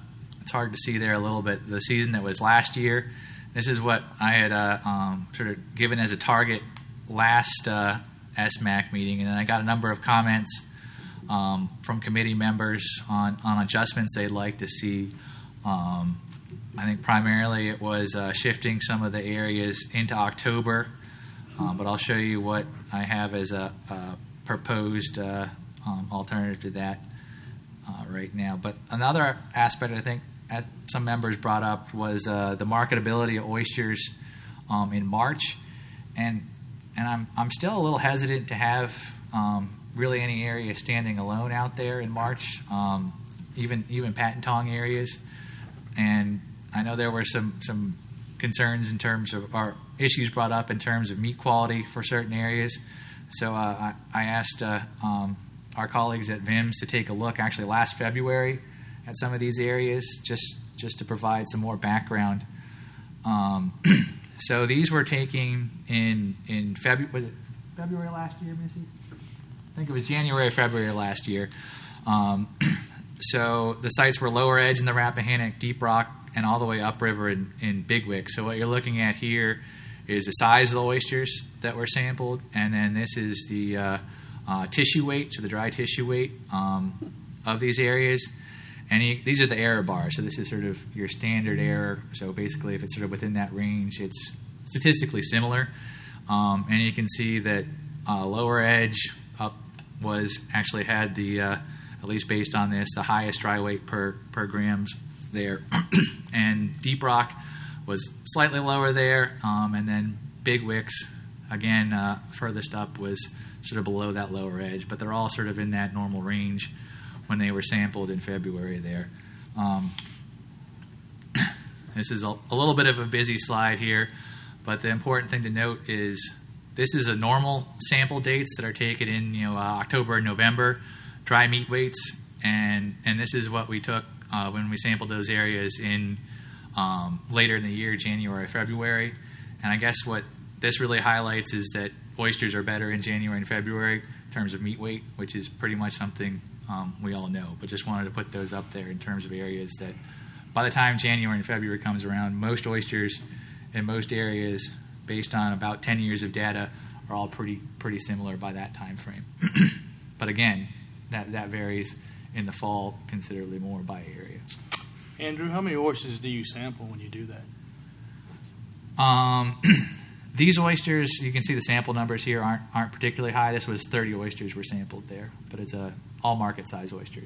it's hard to see there a little bit the season that was last year. This is what I had uh, um, sort of given as a target last uh, S MAC meeting, and then I got a number of comments um, from committee members on, on adjustments they'd like to see. Um, I think primarily it was uh, shifting some of the areas into October, um, but I'll show you what I have as a, a proposed uh, um, alternative to that uh, right now. But another aspect I think at some members brought up was uh, the marketability of oysters um, in March, and and I'm I'm still a little hesitant to have um, really any area standing alone out there in March, um, even even Patentong areas, and I know there were some, some concerns in terms of, or issues brought up in terms of meat quality for certain areas. So uh, I, I asked uh, um, our colleagues at V I M S to take a look actually last February at some of these areas just, just to provide some more background. Um, so these were taking in, in February, was it February last year, Missy? I think it was January, February last year. Um, so the sites were Lower Edge in the Rappahannock, Deep Rock, and all the way upriver in, in Bigwick. So what you're looking at here is the size of the oysters that were sampled, and then this is the uh, uh, tissue weight, so the dry tissue weight um, of these areas. And you, these are the error bars. So this is sort of your standard error. So basically, if it's sort of within that range, it's statistically similar. Um, and you can see that uh, Lower Edge up was actually had the, uh, at least based on this, the highest dry weight per, per grams there. And Deep Rock was slightly lower there, um, and then Bigwick's, again, uh, furthest up was sort of below that lower edge, but they're all sort of in that normal range when they were sampled in February there. Um, this is a, a little bit of a busy slide here, but the important thing to note is this is a normal sample dates that are taken in you know uh, October and November, dry meat weights, and, and this is what we took Uh, when we sampled those areas in um, later in the year, January, February. And I guess what this really highlights is that oysters are better in January and February in terms of meat weight, which is pretty much something um, we all know. But just wanted to put those up there in terms of areas that by the time January and February comes around, most oysters in most areas, based on about ten years of data, are all pretty pretty similar by that time frame. But again, that, that varies in the fall considerably more by area. Andrew, how many oysters do you sample when you do that? Um, these oysters, you can see the sample numbers here aren't aren't particularly high. This was thirty oysters were sampled there, but it's a all market size oysters.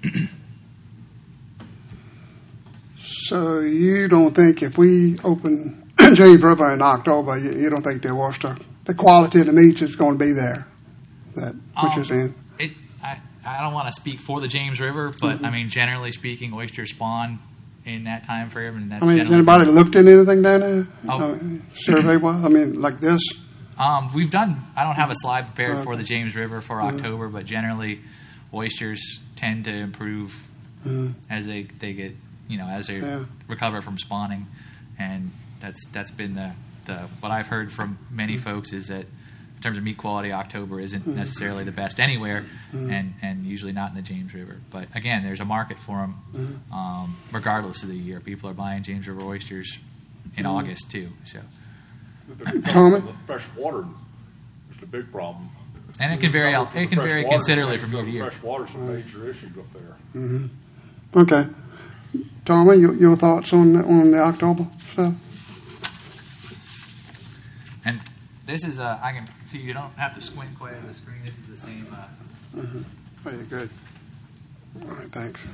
So you don't think if we open James River in October, you, you don't think the oyster, the quality of the meats is going to be there? That what um, you're saying? It, I, I don't want to speak for the James River, but Mm-hmm. I mean, generally speaking, oysters spawn in that time frame, and that's. I mean, has generally- anybody looked at anything down there? Oh. Uh, survey wise? I mean, like this? Um, we've done. I don't have a slide prepared Okay. for the James River for Mhm. October, but generally, oysters tend to improve Mhm. as they, they get, you know, as they Yeah. recover from spawning, and that's that's been the, the what I've heard from many folks is that in terms of meat quality, October isn't Mhm. necessarily the best anywhere, Mhm. and and usually not in the James River. But again, there's a market for them, Mhm. um, regardless of the year. People are buying James River oysters in Mhm. August too. So. Tommy? The fresh water is the big problem. And it can vary. Cover for It the can fresh vary water considerably tanks, from so year to year. Fresh water is a major issue up there. Mm-hmm. Okay. Tommy, your, your thoughts on the, on the October stuff? And this is uh, I can see you don't have to squint quite at the screen. This is the same. Uh, Mm-hmm. Oh, yeah, good. All right, thanks.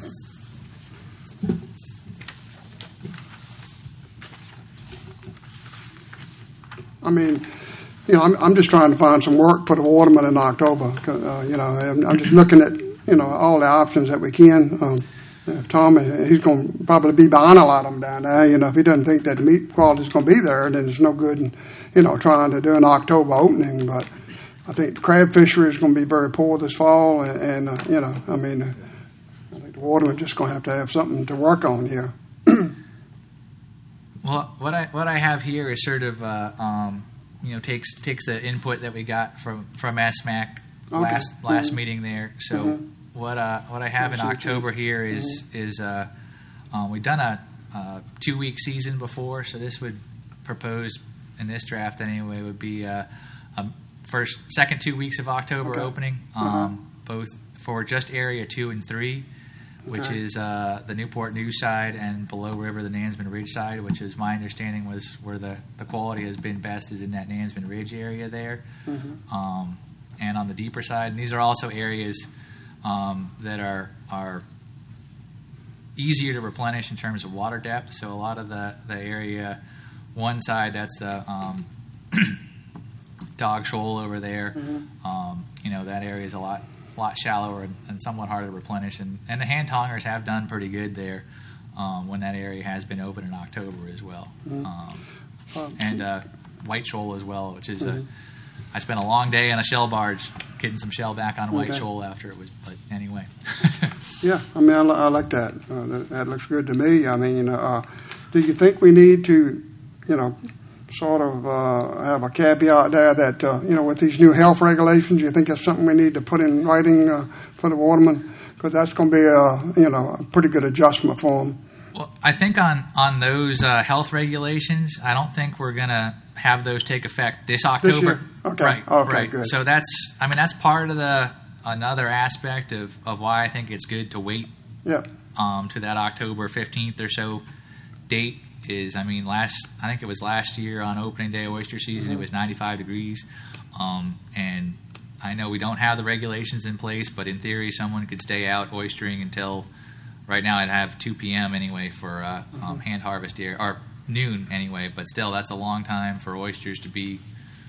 I mean, you know, I'm, I'm just trying to find some work for the waterman in October. 'Cause, Uh, you know, I'm, I'm just looking at, you know, all the options that we can. Um, if Tom, he's going to probably be buying a lot of them down there. You know, if he doesn't think that the meat quality is going to be there, then it's no good in, you know, trying to do an October opening. But I think the crab fishery is going to be very poor this fall. And, and uh, you know, I mean, uh, I think the waterman's just going to have to have something to work on here. well, what I what I have here is sort of uh, um, you know takes takes the input that we got from from S MAC Okay. last last Mhm. meeting there. So Mhm. what uh, what I have in Absolutely. October here is is uh, Um, we've done a, a two-week season before, so this would propose in this draft anyway would be a, a first, second two weeks of October Okay. opening, um, Uh-huh. both for just area two and three, which Okay. is uh, the Newport News side and below river the Nansman Ridge side, which is my understanding was where the, the quality has been best is in that Nansman Ridge area there, Mhm. um, and on the deeper side. And these are also areas um, that are are easier to replenish in terms of water depth. So a lot of the, the area, one side, that's the um, Dog Shoal over there. Mhm. Um, you know, that area is a lot lot shallower and, and somewhat harder to replenish. And, and the hand tongers have done pretty good there um, when that area has been open in October as well. Mhm. Um, Um, and uh, White Shoal as well, which is Mhm. a, I spent a long day on a shell barge getting some shell back on White Okay. Shoal after it was, but anyway. Yeah, I mean, I, li- I like that. Uh, that. That looks good to me. I mean, uh, do you think we need to, you know, sort of uh, have a caveat there that, uh, you know, with these new health regulations, you think that's something we need to put in writing uh, for the watermen? Because that's going to be, a, you know, a pretty good adjustment for them. Well, I think on, on those uh, health regulations, I don't think we're going to have those take effect this October. year? Okay. Right. Okay, right. good. So that's, I mean, that's part of the another aspect of, of why I think it's good to wait Yeah. um, to that October fifteenth or so date. Is I mean, last I think it was last year on opening day of oyster season, Mhm. it was ninety-five degrees, um, and I know we don't have the regulations in place, but in theory, someone could stay out oystering until right now. I'd have two p.m. anyway for uh, um, hand harvest here, or noon anyway. But still, that's a long time for oysters to be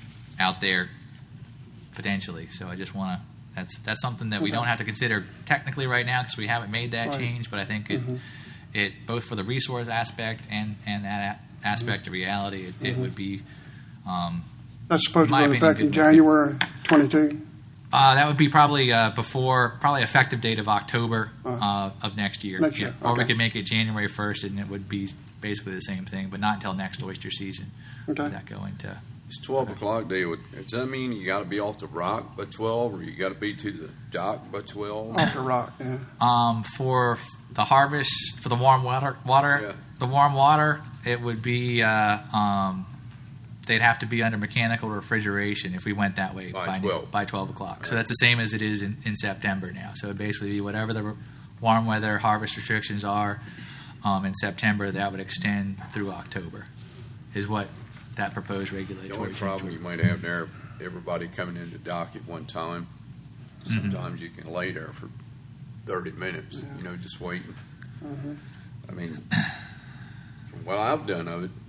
out there potentially. So I just want to. That's that's something that we Okay. don't have to consider technically right now because we haven't made that Right. change. But I think it Mhm. it both for the resource aspect and and that a- aspect of reality, it, it Mhm. would be. Um, That's supposed to my go into opinion, effect in good. January twenty-two. Uh, that would be probably uh, before, probably effective date of October uh, of next year. Next year, Yeah. Or we okay. could make it January first, and it would be basically the same thing, but not until next oyster season. Okay. Would that go into? It's twelve o'clock day. Would- Does that mean you got to be off the rock by twelve, or you got to be to the dock by twelve? Off the rock, yeah. Um, for the harvest, for the warm water, water, Yeah. the warm water, it would be. Uh, um, they'd have to be under mechanical refrigeration if we went that way By noon- twelve. by twelve o'clock. So Right. that's the same as it is in, in September now. So it'd basically be whatever the warm weather harvest restrictions are um, in September, that would extend through October. Is what that proposed regulatory The only change problem would- you might have there, everybody coming into dock at one time. Mhm. Sometimes you can lay there for thirty minutes, you know, just waiting. Mhm. I mean, from what I've done of it,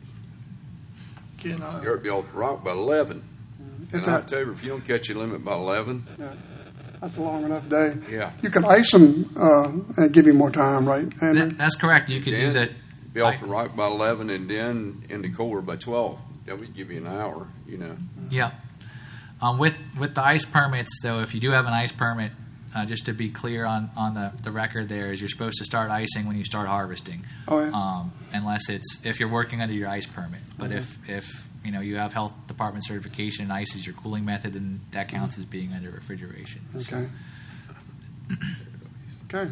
Can I, you're to be off the rock by eleven. If In that- October, if you don't catch your limit by eleven, Yeah. That's a long enough day. yeah, You can ice them uh, and give you more time, right, Andrew? That- that's correct. You could do Then that. be off the rock by eleven, and then in the cooler by twelve. That would give you an hour, you know. Yeah. Um, with with the ice permits, though, if you do have an ice permit, uh, just to be clear on, on the, the record there, is you're supposed to start icing when you start harvesting. Oh, yeah. Um, unless it's if you're working under your ice permit. But Mhm. if, if you know you have health department certification and ice is your cooling method, then that counts as being under refrigeration. Okay. Okay.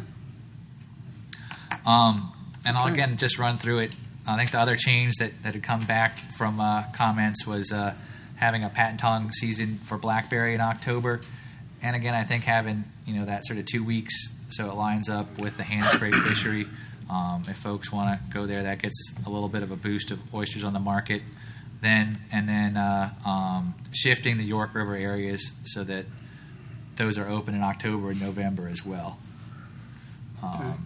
Um, and I'll Okay. again just run through it. I think the other change that, that had come back from uh, comments was uh, having a patent tongue season for blackberry in October. And again, I think having you know that sort of two weeks so it lines up with the hand spray fishery. Um, if folks want to go there, that gets a little bit of a boost of oysters on the market. Then and then uh, um, shifting the York River areas so that those are open in October and November as well. Um,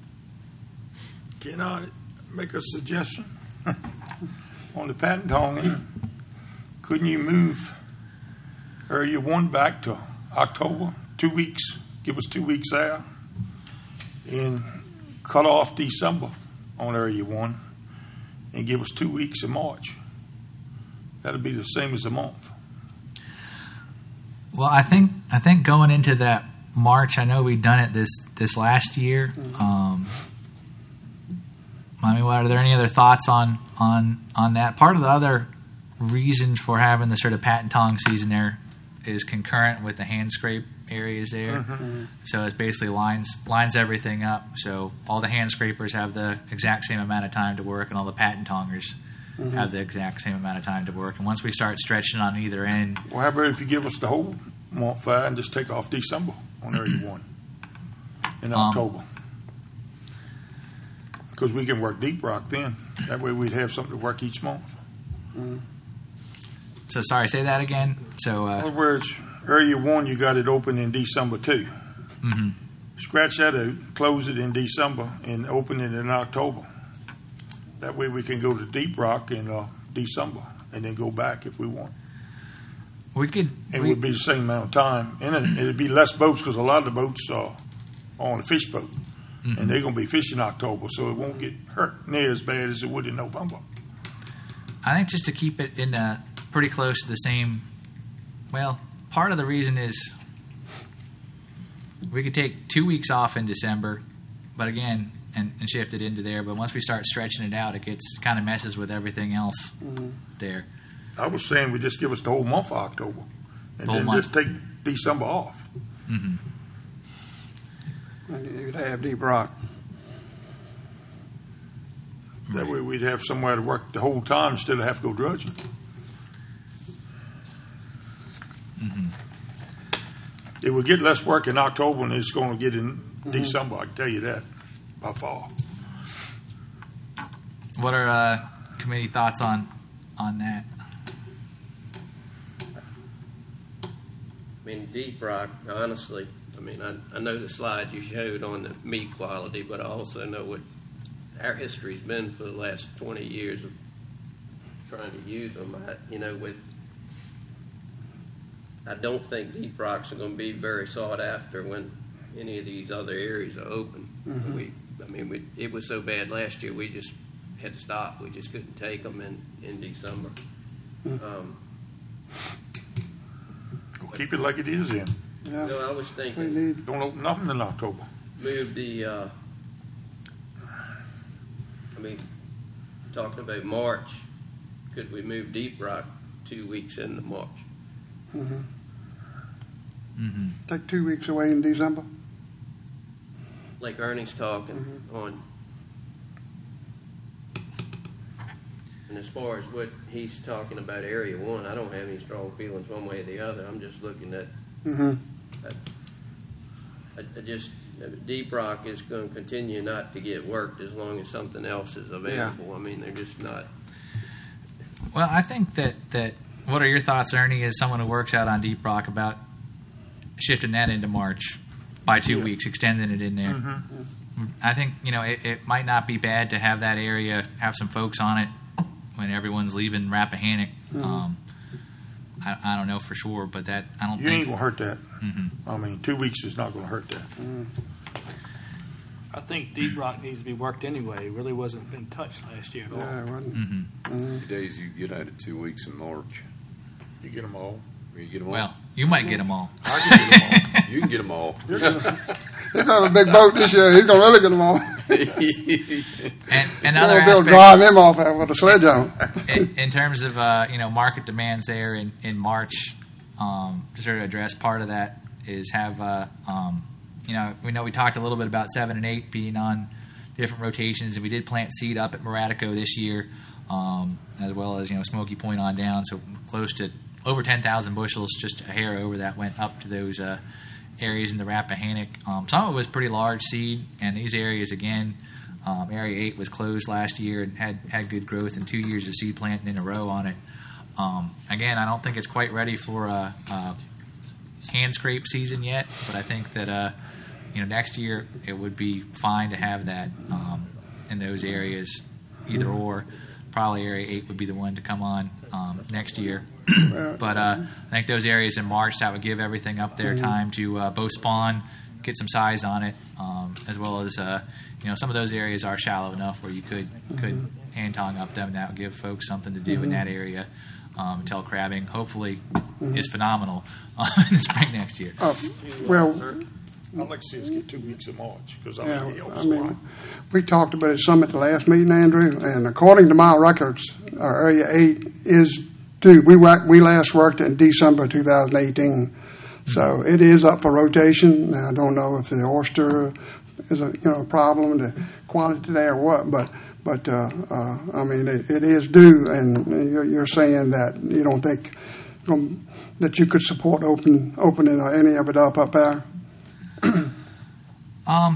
can I make a suggestion? On the patent tongue, couldn't you move area one back to October, two weeks, give us two weeks there, and cut off December on area one, and give us two weeks in March? That'd be the same as a month. Well, I think I think going into that March, I know we've done it this this last year. Um, I mean, what, are there any other thoughts on on on that? Part of the other reason for having the sort of patent tongue season there is concurrent with the hand scrape areas there. Mhm. So it basically lines lines everything up. So all the hand scrapers have the exact same amount of time to work, and all the patent tongers Mhm. have the exact same amount of time to work. And once we start stretching on either end, Well, how about if you give us the whole month five and just take off December on area one in Um, October? Because we can work Deep Rock then. That way we'd have something to work each month. so sorry, say that again. So In uh, other words, area one, you got it open in December too. mhm. Scratch that out, close it in December, and open it in October. That way we can go to Deep Rock in uh, December and then go back if we want. we could. It we- would be the same amount of time. And it, it'd be less boats because a lot of the boats are on a fish boat. Mhm. And they're going to be fishing October, so it won't get hurt near as bad as it would in November. I think just to keep it in uh, pretty close to the same. Well, part of the reason is we could take two weeks off in December, but again, and, and shift it into there. But once we start stretching it out, it gets kind of messes with everything else there. I was saying we just give us the whole month of October and Whole then month. just take December off. Mm-hmm. And you'd have Deep Rock. That way we'd have somewhere to work the whole time instead of have to go dredging. Mm-hmm. It would get less work in October than it's going to get in Mm-hmm. December, I can tell you that, by far. What are uh, committee thoughts on on that? I mean, Deep Rock, honestly, I mean, I, I know the slide you showed on the meat quality, but I also know what our history's been for the last twenty years of trying to use them. I, you know, with I don't think Deep Rocks are going to be very sought after when any of these other areas are open. Mhm. We, I mean, we, it was so bad last year, we just had to stop. We just couldn't take them in, in December. Um, We'll keep it like it is then. Yeah. no, I was So you thinking need, Don't open nothing in October. move the, uh, I mean, talking about March, could we move Deep Rock two weeks into March? mhm. Mm-hmm. Take two weeks away in December. Like Ernie's talking Mm-hmm. on. And as far as what he's talking about Area One, I don't have any strong feelings one way or the other. I'm just looking at, Mm-hmm. at I, I just, Deep Rock is going to continue not to get worked as long as something else is available. I mean, they're just not. Well, I think that, that what are your thoughts, Ernie, as someone who works out on Deep Rock, about shifting that into March by two Yeah. weeks, extending it in there? Mm-hmm. I think, you know, it, it might not be bad to have that area, have some folks on it when everyone's leaving Rappahannock. Mhm. Um, I, I don't know for sure, but that, I don't You think. ain't going to hurt that. Mhm. I mean, two weeks is not going to hurt that. I think Deep Rock needs to be worked anyway. It really wasn't been touched last year at all. Yeah, it wasn't. Mhm. Mhm. Days you get at it two weeks in March. You get them all. You get them all. Well, you might get them all. I can get them all. You can get them all. He's gonna have a big boat this year. He's gonna really get them all. And You're another gonna be able to aspect, drive him off there with a sledgehammer. in, in terms of uh, you know market demands there in in March, um, to sort of address part of that is have uh, um, you know we know we talked a little bit about seven and eight being on different rotations, and we did plant seed up at Moratico this year, um, as well as you know Smoky Point on down, so close to over ten thousand bushels, just a hair over that went up to those uh, areas in the Rappahannock. Um, some of it was pretty large seed, and these areas again. Um, area eight was closed last year and had, had good growth and two years of seed planting in a row on it. Um, again, I don't think it's quite ready for a, a hand scrape season yet, but I think that uh, you know next year it would be fine to have that um, in those areas, either or. Probably area eight would be the one to come on um, next year. But uh, I think those areas in March, that would give everything up there time to uh, both spawn, get some size on it, um, as well as uh, you know some of those areas are shallow enough where you could could hand tong up them. That would give folks something to do in that area um, until crabbing hopefully is phenomenal uh, in the spring next year. Uh, well, I'd like to see us get two weeks of March because I yeah, think it helps I a lot. mean, we talked about it some at the last meeting, Andrew, and according to my records, our area eight is due. We wa- we last worked in December two thousand eighteen, So it is up for rotation. Now, I don't know if the oyster is a you know problem, the quantity there or what, but but uh, uh, I mean it, it is due, and you're, you're saying that you don't think um, that you could support open opening any of it up up there. um,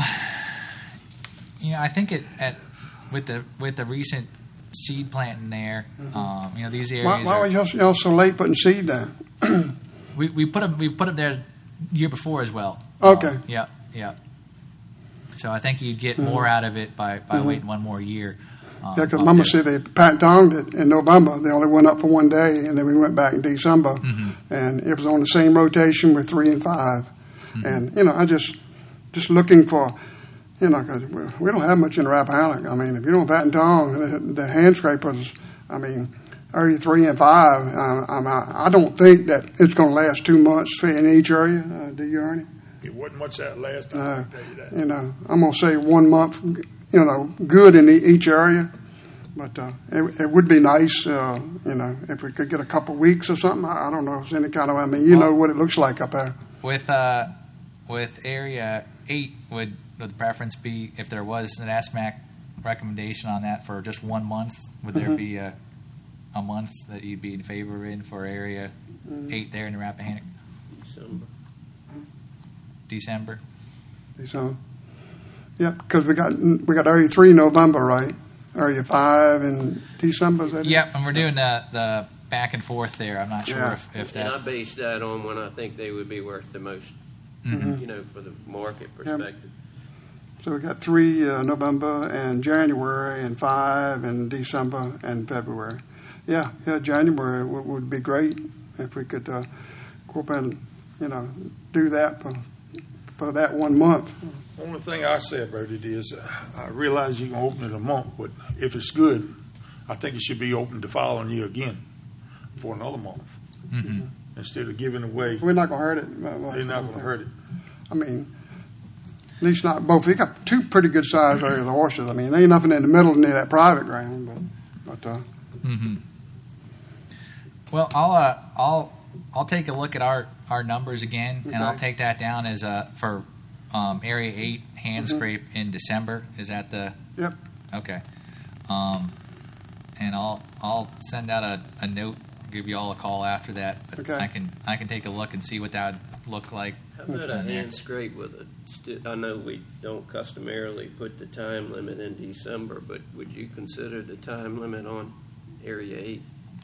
you know, I think it at with the with the recent seed planting there, mm-hmm. um, you know, these areas. Why, why are, were y'all, y'all so late putting seed down? we we put them we put them there year before as well. Okay. Um, yeah, yeah. So I think you'd get mm-hmm. more out of it by, by mm-hmm. waiting one more year. Um, yeah, because Mama said they patent it in November. They only went up for one day, and then we went back in December, mm-hmm. and it was on the same rotation with three and five. Mm-hmm. And you know, I just just looking for, you know, because we don't have much in Rappahannock. I mean, if you don't patent on the, the hand scrapers, I mean, area three and five. Um, I, I don't think that it's going to last two months in each area. Uh, do you, Ernie? It wasn't much that last time. Uh, I tell you that. You know, I'm going to say one month, you know, good in the, each area. But uh, it, it would be nice, uh, you know, if we could get a couple weeks or something. I, I don't know if there's any kind of, I mean, you well, know what it looks like up there. With uh, with area eight, would, would the preference be, if there was an S M A C recommendation on that for just one month, would there mm-hmm. be a, a month that you'd be in favor in for area mm-hmm. eight there in the Rappahannock? December. December. December. Yep, because we got we got area three in November, right? Area five in December. Is that yep, it? And we're doing the the back and forth there. I'm not sure yeah. if, if that. And I base that on when I think they would be worth the most. Mm-hmm. You know, for the market perspective. Yep. So we got three uh, November and January, and five in December and February. Yeah, yeah, January w- would be great if we could uh, go up and you know do that for for that one month. The only thing I say about it is uh, I realize you can open it a month, but if it's good, I think it should be open the following year again for another month. Mm-hmm. Instead of giving away. We're not going to hurt it. They're not going to hurt it. I mean, at least not both. We got two pretty good sized areas of oysters. I mean, there ain't nothing in the middle near that private ground, but but. Uh, mm-hmm. Well, I'll uh, I'll I'll take a look at our, our numbers again, okay. and I'll take that down as a for um, area eight hand mm-hmm. scrape in December. Is that the? Yep. Okay. Um, and I'll I'll send out a, a note. Give you all a call after that. But okay. I can I can take a look and see what that would look like. How about a hand scrape with a? St- I know we don't customarily put the time limit in December, but would you consider the time limit on area eight?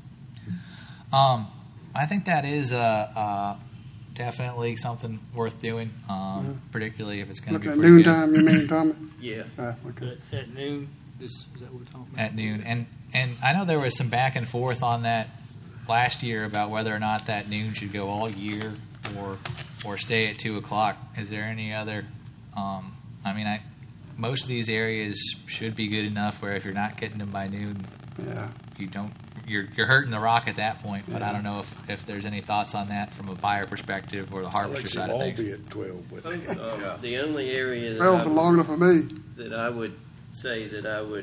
Um, I think that is uh, uh, definitely something worth doing, um, mm-hmm. particularly if it's going to be pretty noon good. time. You mean, Tommy? Yeah. Uh, okay. At, at noon. Is, is that what we're talking about? At noon, and and I know there was some back and forth on that last year about whether or not that noon should go all year or or stay at two o'clock. Is there any other? Um, I mean, I most of these areas should be good enough where if you're not getting them by noon, yeah, you don't. You're you're hurting the rock at that point. But yeah. I don't know if, if there's any thoughts on that from a buyer perspective or the harvester side of things. All be at twelve. But um, yeah. The only area that twelve I would, long enough for me. that I would say that I would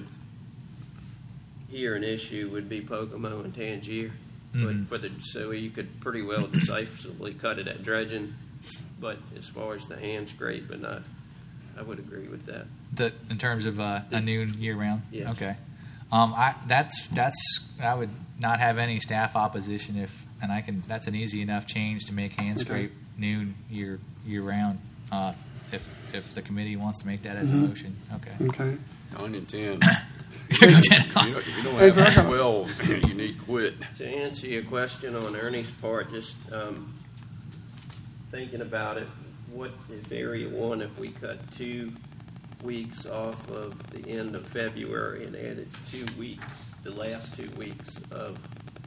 hear an issue would be Pocomo and Tangier. Mm-hmm. But for the so you could pretty well decisively cut it at dredging, but as far as the hand scrape, but not, I would agree with that. The, in terms of uh, a noon year round, yes. Okay. Um, I that's that's I would not have any staff opposition if, and I can. That's an easy enough change to make hand scrape okay. noon year year round. Uh, if if the committee wants to make that as mm-hmm. a motion, okay. Okay. Nine and ten. If you, if you don't, if you don't have twelve, you need to quit. To answer your question on Ernie's part, just um, thinking about it, what if area one, if we cut two weeks off of the end of February and added two weeks, the last two weeks of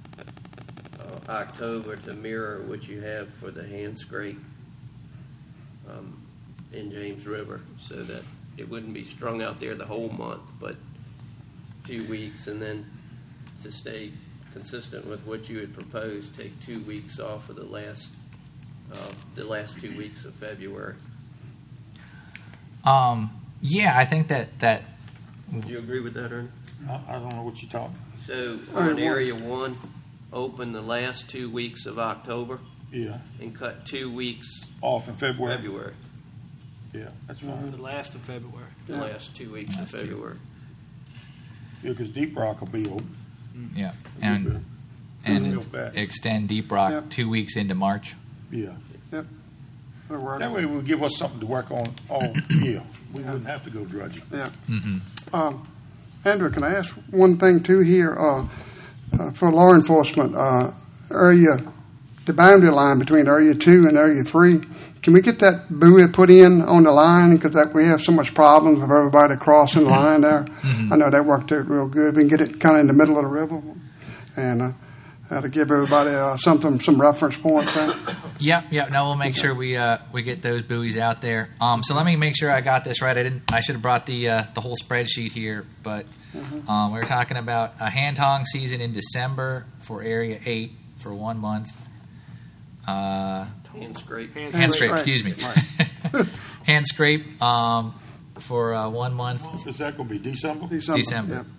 uh, October to mirror what you have for the hand scrape um, in James River, so that it wouldn't be strung out there the whole month, but two weeks, and then to stay consistent with what you had proposed, take two weeks off of the last uh, the last two weeks of February. Um. Yeah, I think that that. Do you agree with that, Ernie? I, I don't know what you're talking. So on area one, open the last two weeks of October, Yeah. and cut two weeks Off in February. February, Yeah, that's fine. The last of February. the last two weeks Last of two. February. Yeah, because Deep Rock will be open. Yeah, Real and good. and Real bad. extend Deep Rock Yep. two weeks into March. Yeah. That'll work. That way, it will give us something to work on all year. We wouldn't have to go dredging. Yeah. Mm-hmm. Um, Andrew, can I ask one thing too here? Uh, uh, for law enforcement, uh, area, the boundary line between area two and area three, can we get that buoy put in on the line? Because that we have so much problems with everybody crossing the line there. Mm-hmm. I know that worked out real good. We can get it kind of in the middle of the river, and uh, that'll give everybody uh, something, some reference points there. Yep, yep. No, we'll make sure we uh, we get those buoys out there. Um, so let me make sure I got this right. I didn't. I should have brought the uh, the whole spreadsheet here, but um, we were talking about a hand tong season in December for Area Eight for one month. Uh, Hand scrape. hand, Hand scrape, scrape. excuse me. Hand scrape um, for uh, one month. Is that going to be December? December. December. Yep.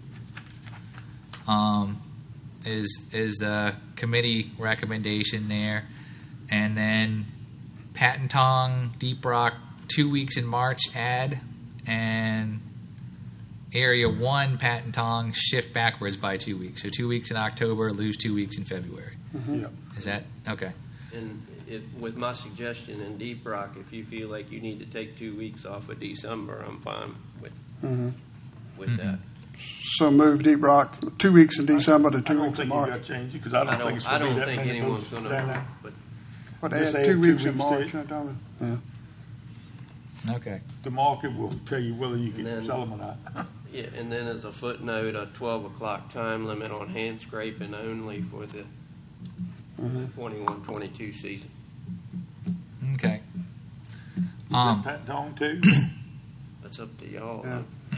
Um, is is the committee recommendation there, and then Patton Tong, Deep Rock, two weeks in March add, and Area One Patton Tong shift backwards by two weeks. So two weeks in October, lose two weeks in February. Yeah. Is that okay? And if, with my suggestion in Deep Rock, if you feel like you need to take two weeks off of December, I'm fine with Mm-hmm. with that. So move Deep Rock from two weeks in December to I two don't weeks in think you March. got to change it because I don't, I don't. think it's I going to be don't that think many anyone's boats going down to. there. But What, Just add add two two weeks in weeks March? to it. huh, Tommy? Yeah. Okay. The market will tell you whether you can then- sell them or not. yeah, and then as a footnote, a twelve o'clock time limit on hand scraping only for the twenty-one twenty-two season. Okay. Is Um, that Pat Tong too? That's up to y'all. Yeah.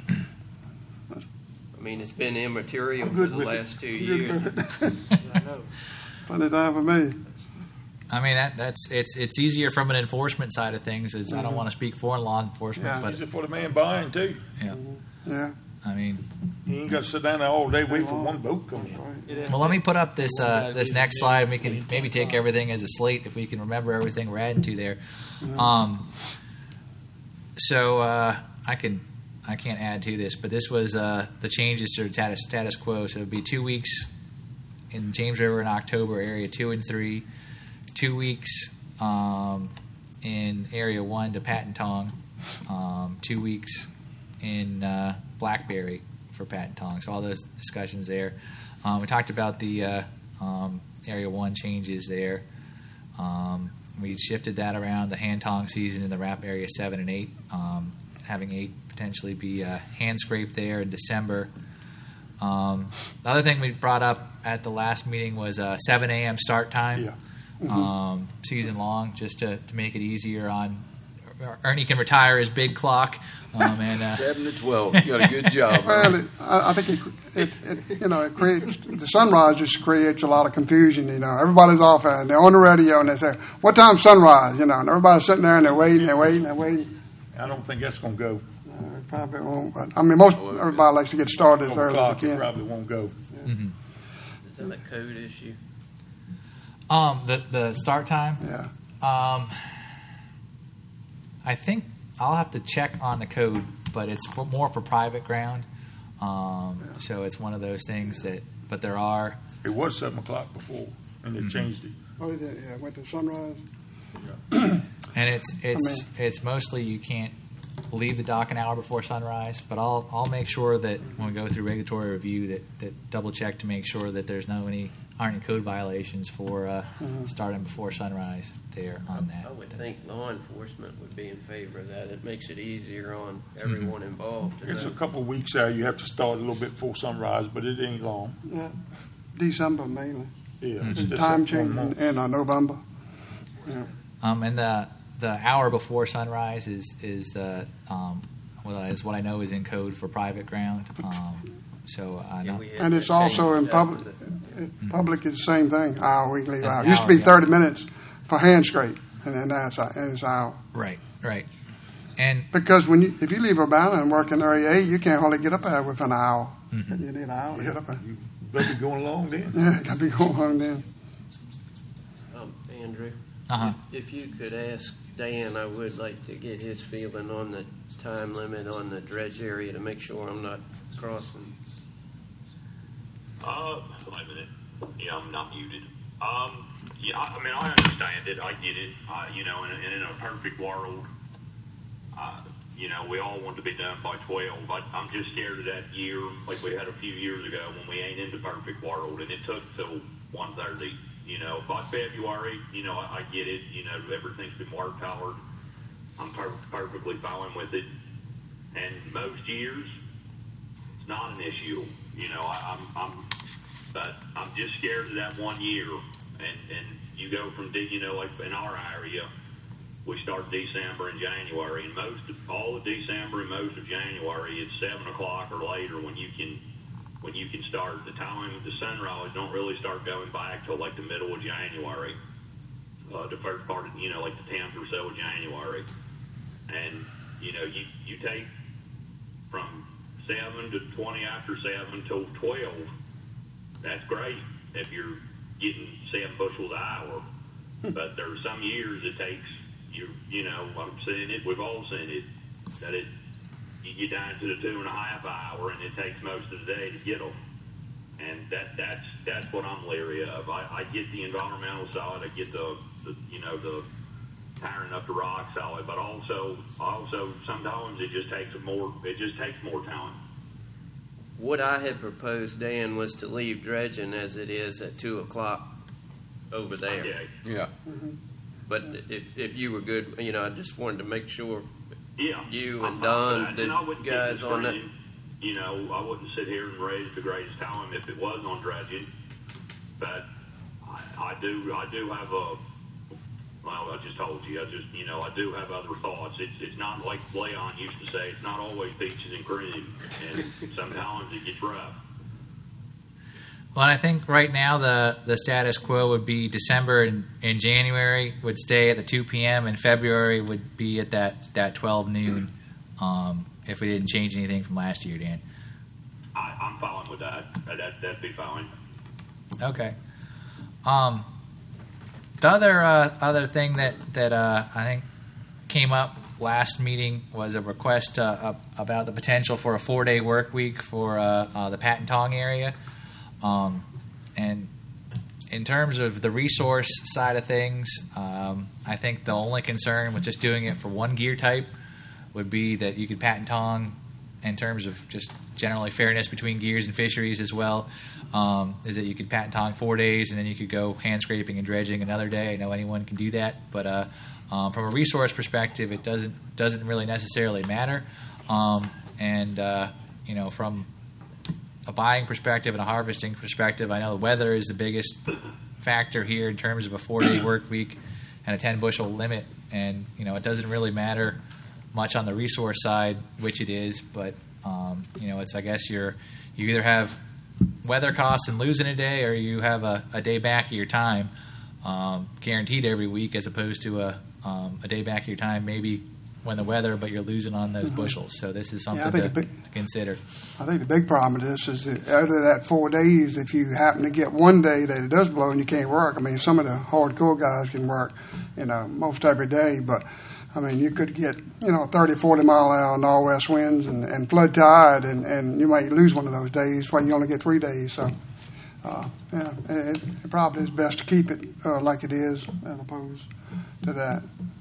I mean, it's been immaterial I'm for good the with last it. two I'm good years. with it. I know. Funny time for me. I mean that that's it's it's easier from an enforcement side of things. Is I don't want to speak for law enforcement, Yeah. but Easy for the man buying too. yeah, Yeah. I mean. You ain't got to sit down there all day waiting for one boat to come in. Well, let me put up this uh, this next slide, and we can maybe take everything as a slate if we can remember everything we're adding to there. Um, so uh, I can I can't add to this, but this was uh, the changes to the status, status quo. So it would be two weeks in James River in October, area two and three, two weeks um, in area one to Patton Tong, um, two weeks in uh, Blackberry for Patton Tong. So all those discussions there. Um, we talked about the uh, um, area one changes there. Um, we shifted that around the hand tong season in the wrap area seven and eight, um, having eight potentially be a hand scrape there in December. Um, the other thing we brought up at the last meeting was uh, seven a.m. start time, Yeah. um, season long, just to, to make it easier on. Ernie can retire his big clock, um, and uh, Seven to twelve. You got a good job. Well, it, I, I think it, it, it, you know, it creates the sunrise just creates a lot of confusion. You know, everybody's off and they're on the radio and they say, "What time's sunrise?" You know, and everybody's sitting there and they're waiting, they're waiting, they're waiting. I don't think that's going to go. Uh, it probably won't, but I mean, most Oh, everybody likes to get started as Twelve early o'clock, as they it can. probably won't go. mhm. Is that a code issue? um, the the start time. Yeah. Um, I think I'll have to check on the code, but it's for, more for private ground. Um, so it's one of those things that, but there are. It was seven o'clock before, and they changed it. Oh, they did. Yeah, went to sunrise. And it's it's I it's mostly you can't leave the dock an hour before sunrise, but I'll I'll make sure that when we go through regulatory review that, that double check to make sure that there's no any aren't any code violations for uh, starting before sunrise there on that. I would think law enforcement would be in favor of that. It makes it easier on everyone involved. to It's a know. couple of weeks there. You have to start a little bit before sunrise, but it ain't long. Yeah. December mainly. Yeah, it's The just time that change one in, month. in uh, November. Yeah. Um, and the the hour before sunrise is is the um, well is what I know is in code for private ground. Um, so I Yeah, know. we had And that it's also same in stuff public. with in Public is the same thing. Hour weekly. That's Hour. an It used to hour, be yeah. thirty minutes for hand scrape, and then that's and it's hour. Right, right. And Because when you if you leave Urbana and work in area eight, you can't hardly get up there within an hour. Mhm. You need an hour to get up there. You better be going along then. Yeah, got to be going home then. Oh, Um, Andrew, Uh-huh. if, if you could ask Dan, I would like to get his feeling on the time limit on the dredge area to make sure I'm not crossing. Uh, wait a minute. Yeah, I'm not muted. Um, yeah, I, I mean, I understand it. I get it. Uh, you know, and, and in a perfect world, uh, you know, we all want to be done by twelve. I, I'm just scared of that year, like we had a few years ago when we ain't in the perfect world, and it took till one thirty. You know, by February, you know, I, I get it. You know, everything's been water powered. I'm per- perfectly fine with it. And most years, it's not an issue. You know, I, I'm, I'm, but I'm just scared of that one year. And and you go from, de- you know, like in our area, we start December and January, and most of, all of December and most of January, it's seven o'clock or later when you can. When you can start, the time the sunrise don't really start going back till like the middle of January, uh, the first part of, you know, like the tenth or so of January. And, you know, you, you take from seven to twenty after seven till twelve, that's great if you're getting seven bushels an hour. But there are some years it takes, you you know, I'm seeing it, we've all seen it, that it, you get down to the two and a half hour, and it takes most of the day to get them. And that that's that's what I'm leery of. I, I get the environmental side, I get the, the you know the tearing up the rock side, but also also sometimes it just takes more it just takes more time. What I had proposed, Dan, was to leave dredging as it is at two o'clock over there. Okay. Yeah. Mm-hmm. But if if you were good, you know, I just wanted to make sure. Yeah, You and I'm Don, fine with that. the And I wouldn't keep guys the on that. screen. You know, I wouldn't sit here and raise the greatest time if it was on dredging. But I, I do, I do have a. Well, I just told you. I just, you know, I do have other thoughts. It's, it's not like Leon used to say. It's not always peaches and cream, and sometimes it gets rough. Well, I think right now the, the status quo would be December and, and January would stay at the two p.m. and February would be at that, that twelve noon um, if we didn't change anything from last year, Dan. I, I'm fine with that. That that'd be fine. Okay. Um, the other uh, other thing that that uh, I think came up last meeting was a request uh, about the potential for a four day work week for uh, uh, the Patton Tong area. Um, and in terms of the resource side of things, um, I think the only concern with just doing it for one gear type would be that you could Patton Tong in terms of just generally fairness between gears and fisheries as well, um, is that you could Patton Tong four days and then you could go hand scraping and dredging another day. I know anyone can do that, but uh, um, from a resource perspective, it doesn't doesn't really necessarily matter. Um, and uh, you know, from a buying perspective and a harvesting perspective, I know the weather is the biggest factor here in terms of a four-day work week and a ten-bushel limit. And, you know, it doesn't really matter much on the resource side, which it is, but, um, you know, it's, I guess, you're, you either have weather costs and losing a day or you have a, a day back of your time um, guaranteed every week as opposed to a, um, a day back of your time maybe when the weather, but you're losing on those mm-hmm. bushels. So this is something yeah, to, big, to consider. I think the big problem with this is that out of that four days, if you happen to get one day that it does blow and you can't work, I mean, some of the hardcore guys can work, you know, most every day, but, I mean, you could get, you know, thirty, forty mile an hour northwest winds and, and flood tide, and, and you might lose one of those days where you only get three days. So, uh, yeah, it, it probably is best to keep it uh, like it is as opposed to that.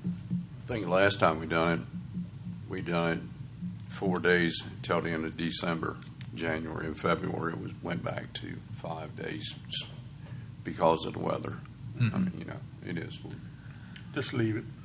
I think last time we done it, we done it four days till the end of December, January, and February. It was went back to five days because of the weather. Mm-hmm. I mean, you know, it is. Just leave it.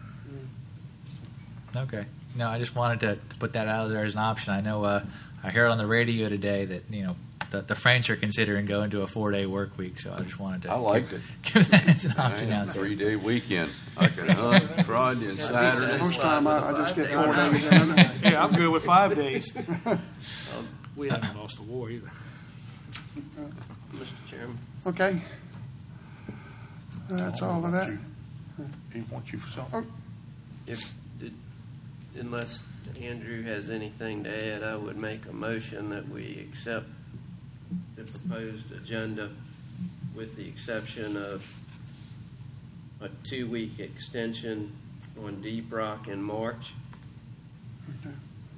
Okay. No, I just wanted to, to put that out there as an option. I know uh, I heard on the radio today that you know the, the French are considering going to a four-day work week, so I just wanted to. I liked give, it. Give that as an option Man, out there. Three-day weekend. I could hunt Friday and Saturday. Most time I, I just get four days. Yeah, I'm good with five days. We haven't lost a war either. Mister Chairman. Okay. That's all of that. He wants you for something. If it, unless Andrew has anything to add, I would make a motion that we accept the proposed agenda with the exception of a two-week extension on Deep Rock in March. Okay.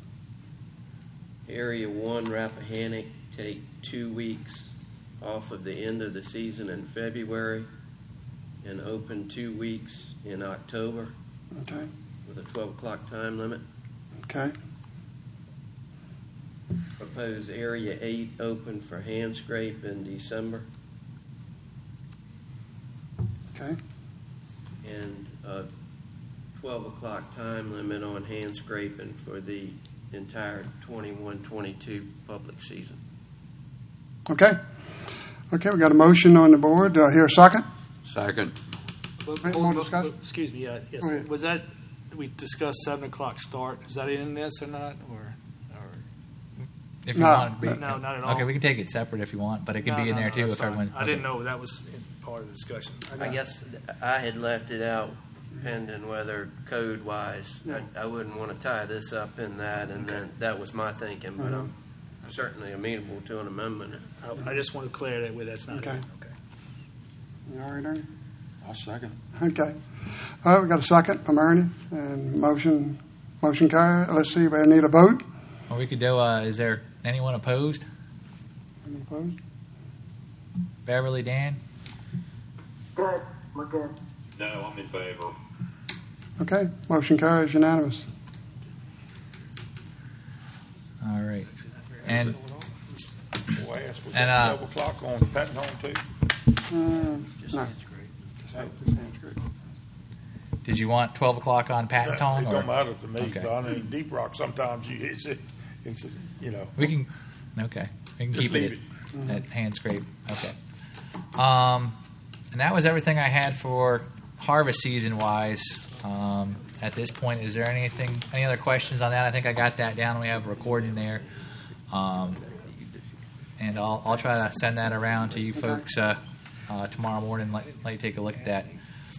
Area one, Rappahannock, take two weeks off of the end of the season in February and open two weeks in October Okay. with a twelve o'clock time limit. Okay. Propose Area eight open for hand scrape in December. Okay. And a twelve o'clock time limit on hand scraping for the entire twenty-one twenty-two public season. Okay. Okay, we got a motion on the board. Do I hear a second? Second. But- Right, but- more but- discussion? but- Excuse me, yeah, yes. Go ahead. Was that, we discussed seven o'clock start, is that in this or not, or? or- If you No, want it to be, no, not at all. Okay, we can take it separate if you want, but it can No, be in no, there no, too that's if fine. everyone. I didn't okay. know that was in part of the discussion. I guess I had left it out pending whether code-wise, Yeah. I, I wouldn't want to tie this up in that, and then, that was my thinking, but I'm Mm-hmm. certainly amenable to an amendment. I I just want to clear that with, that's not. Okay. You all right, Ernie? I'll second. Okay. All right, we got a second from Ernie, and motion, motion carried. Let's see, we need a vote. Well, we could do. Uh, is there anyone opposed? Any opposed? Beverly, Dan. Good, we're good. No, I'm in favor. Okay, motion carries unanimous. All right. And Boy, ask, was And, that uh, twelve o'clock on Patton Home too? Uh, no. Just hands great. did you want twelve o'clock on Patton It Tong? don't or- matter to me, Okay. but I mean, Deep Rock, sometimes you, it's, a- it's, a, you know. We can. Okay. We can Just keep it leave at, at hand scrape. Okay. Um, and that was everything I had for harvest season wise. Um, at this point, is there anything, any other questions on that? I think I got that down. We have a recording there. Um, and I'll, I'll try to send that around to you folks uh, uh, tomorrow morning. Let, let you take a look at that.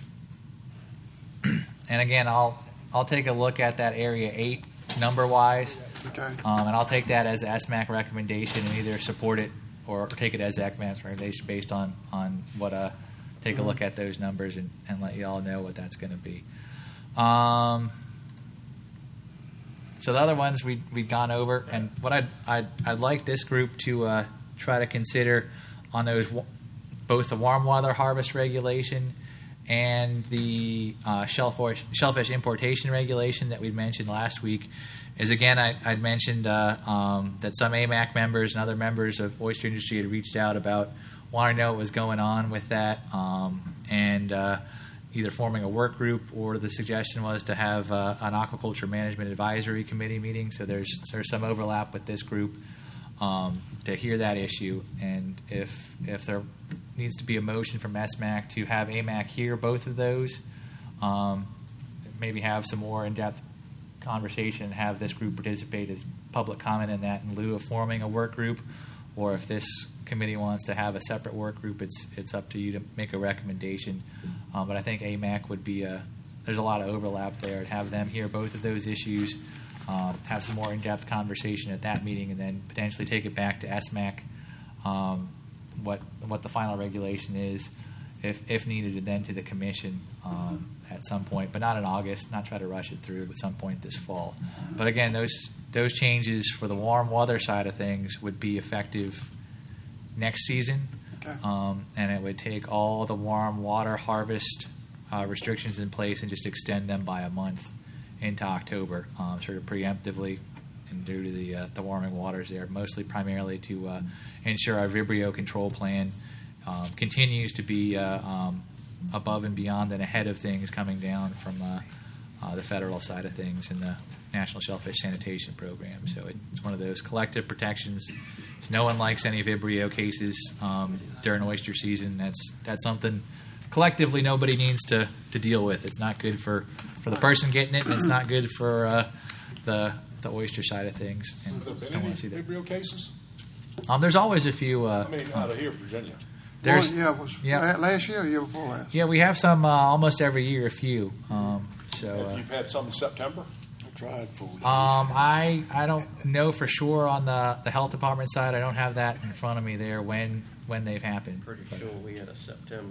And again, I'll I'll take a look at that area eight number wise, Okay. um, and I'll take that as S M A C recommendation and either support it or take it as S M A C recommendation based on on what uh take a look at those numbers and, and let you all know what that's going to be. Um, so the other ones we we've gone over, and what I'd I'd, I'd like this group to uh, try to consider on those wa- both the warm weather harvest regulation and the uh, shellfish, shellfish importation regulation that we mentioned last week is, again, I, I'd mentioned uh, um, that some A M A C members and other members of oyster industry had reached out about wanting to know what was going on with that, um, and uh, either forming a work group, or the suggestion was to have uh, an aquaculture management advisory committee meeting. So there's there's some overlap with this group um, to hear that issue, and if if there needs to be a motion from S M A C to have A M A C hear both of those, um, maybe have some more in-depth conversation, and have this group participate as public comment in that in lieu of forming a work group, or if this committee wants to have a separate work group, it's it's up to you to make a recommendation. Um, but I think A M A C would be a, there's a lot of overlap there, and have them hear both of those issues, um, have some more in-depth conversation at that meeting, and then potentially take it back to S M A C, um, what what the final regulation is, if if needed, and then to the commission um, at some point, but not in August. Not try to rush it through, but some point this fall. But again, those those changes for the warm weather side of things would be effective next season, Okay. um, and it would take all the warm water harvest uh, restrictions in place and just extend them by a month into October, um, sort of preemptively, and due to the uh, the warming waters there, mostly primarily to uh, ensure our Vibrio control plan um, continues to be uh, um, above and beyond and ahead of things coming down from uh, uh, the federal side of things and the National Shellfish Sanitation Program. So it, it's one of those collective protections. So no one likes any Vibrio cases um, during oyster season. That's that's something collectively nobody needs to, to deal with. It's not good for, for the person getting it, and it's not good for uh, the the oyster side of things. And Has there been don't any want to see that. Vibrio cases? Um, there's always a few. Uh, I mean, out of here, Virginia. There's Well, yeah, it was yeah. la- last year or year before last? yeah, we have some uh, almost every year. A few. Um, so. Uh, You've had some in September? I tried four days. Um, I I don't know for sure on the, the health department side. I don't have that in front of me there when when they've happened. Pretty sure we had a September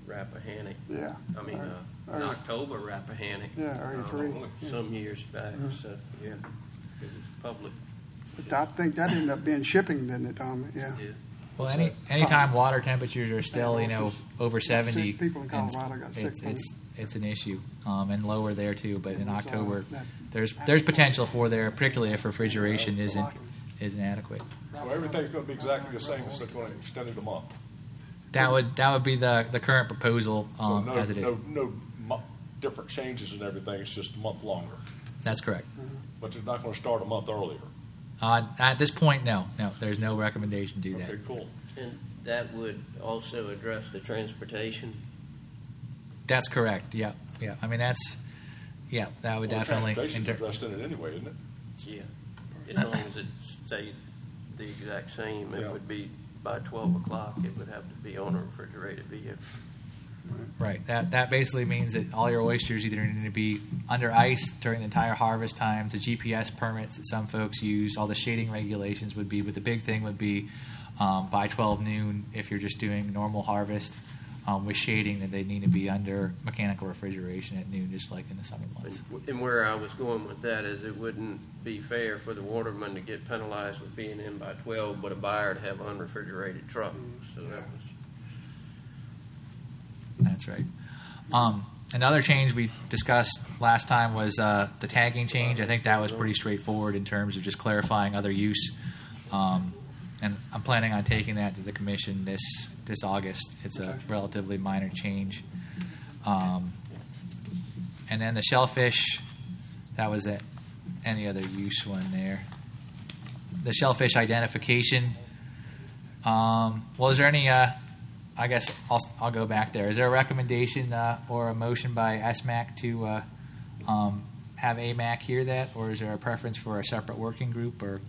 Rappahannock. Yeah. I mean, uh, in Area- October, Rappahannock. Yeah, Area uh, three, yeah. Some years back, Mhm. so, yeah, it was public. But I think that ended up being shipping, didn't it, Tommy? Yeah. Yeah. Well, any anytime water temperatures are still, you know, over seventy, Sick people in it's- Colorado got sick it's from it's it's an issue, um, and lower there too. But in So, October, that- there's there's potential for there, particularly if refrigeration isn't isn't adequate. So everything's going to be exactly the same, except going to extend it a month. That would that would be the the current proposal So um, no, as it is. no, no mo- different changes and everything. It's just a month longer. That's correct. But you're not going to start a month earlier. Uh, at this point, no, no, there's no recommendation to do that. Okay, cool. And that would also address the transportation. That's correct. Yeah, yeah. I mean, that's yeah. That would Well, definitely. transportation's inter- addressed in it anyway, isn't it? Yeah. As long as it stayed the exact same, it Yeah. would be by twelve o'clock, it would have to be on a refrigerated vehicle. Right. That that basically means that all your oysters either need to be under ice during the entire harvest times. The G P S permits that some folks use, all the shading regulations would be, but the big thing would be um, by twelve noon if you're just doing normal harvest um, with shading, that they need to be under mechanical refrigeration at noon, just like in the summer months. And where I was going with that is it wouldn't be fair for the waterman to get penalized with being in by twelve, but a buyer to have an unrefrigerated truck. So that was. That's right. Um, another change we discussed last time was uh, the tagging change. I think that was pretty straightforward in terms of just clarifying other use. Um, and I'm planning on taking that to the commission this this August. It's a relatively minor change. Um, and then the shellfish, that was it. Any other use one there? The shellfish identification. Um, well, is there any? Uh, I guess I'll, I'll go back there. Is there a recommendation uh, or a motion by S M A C to uh, um, have A M A C hear that, or is there a preference for a separate working group? Or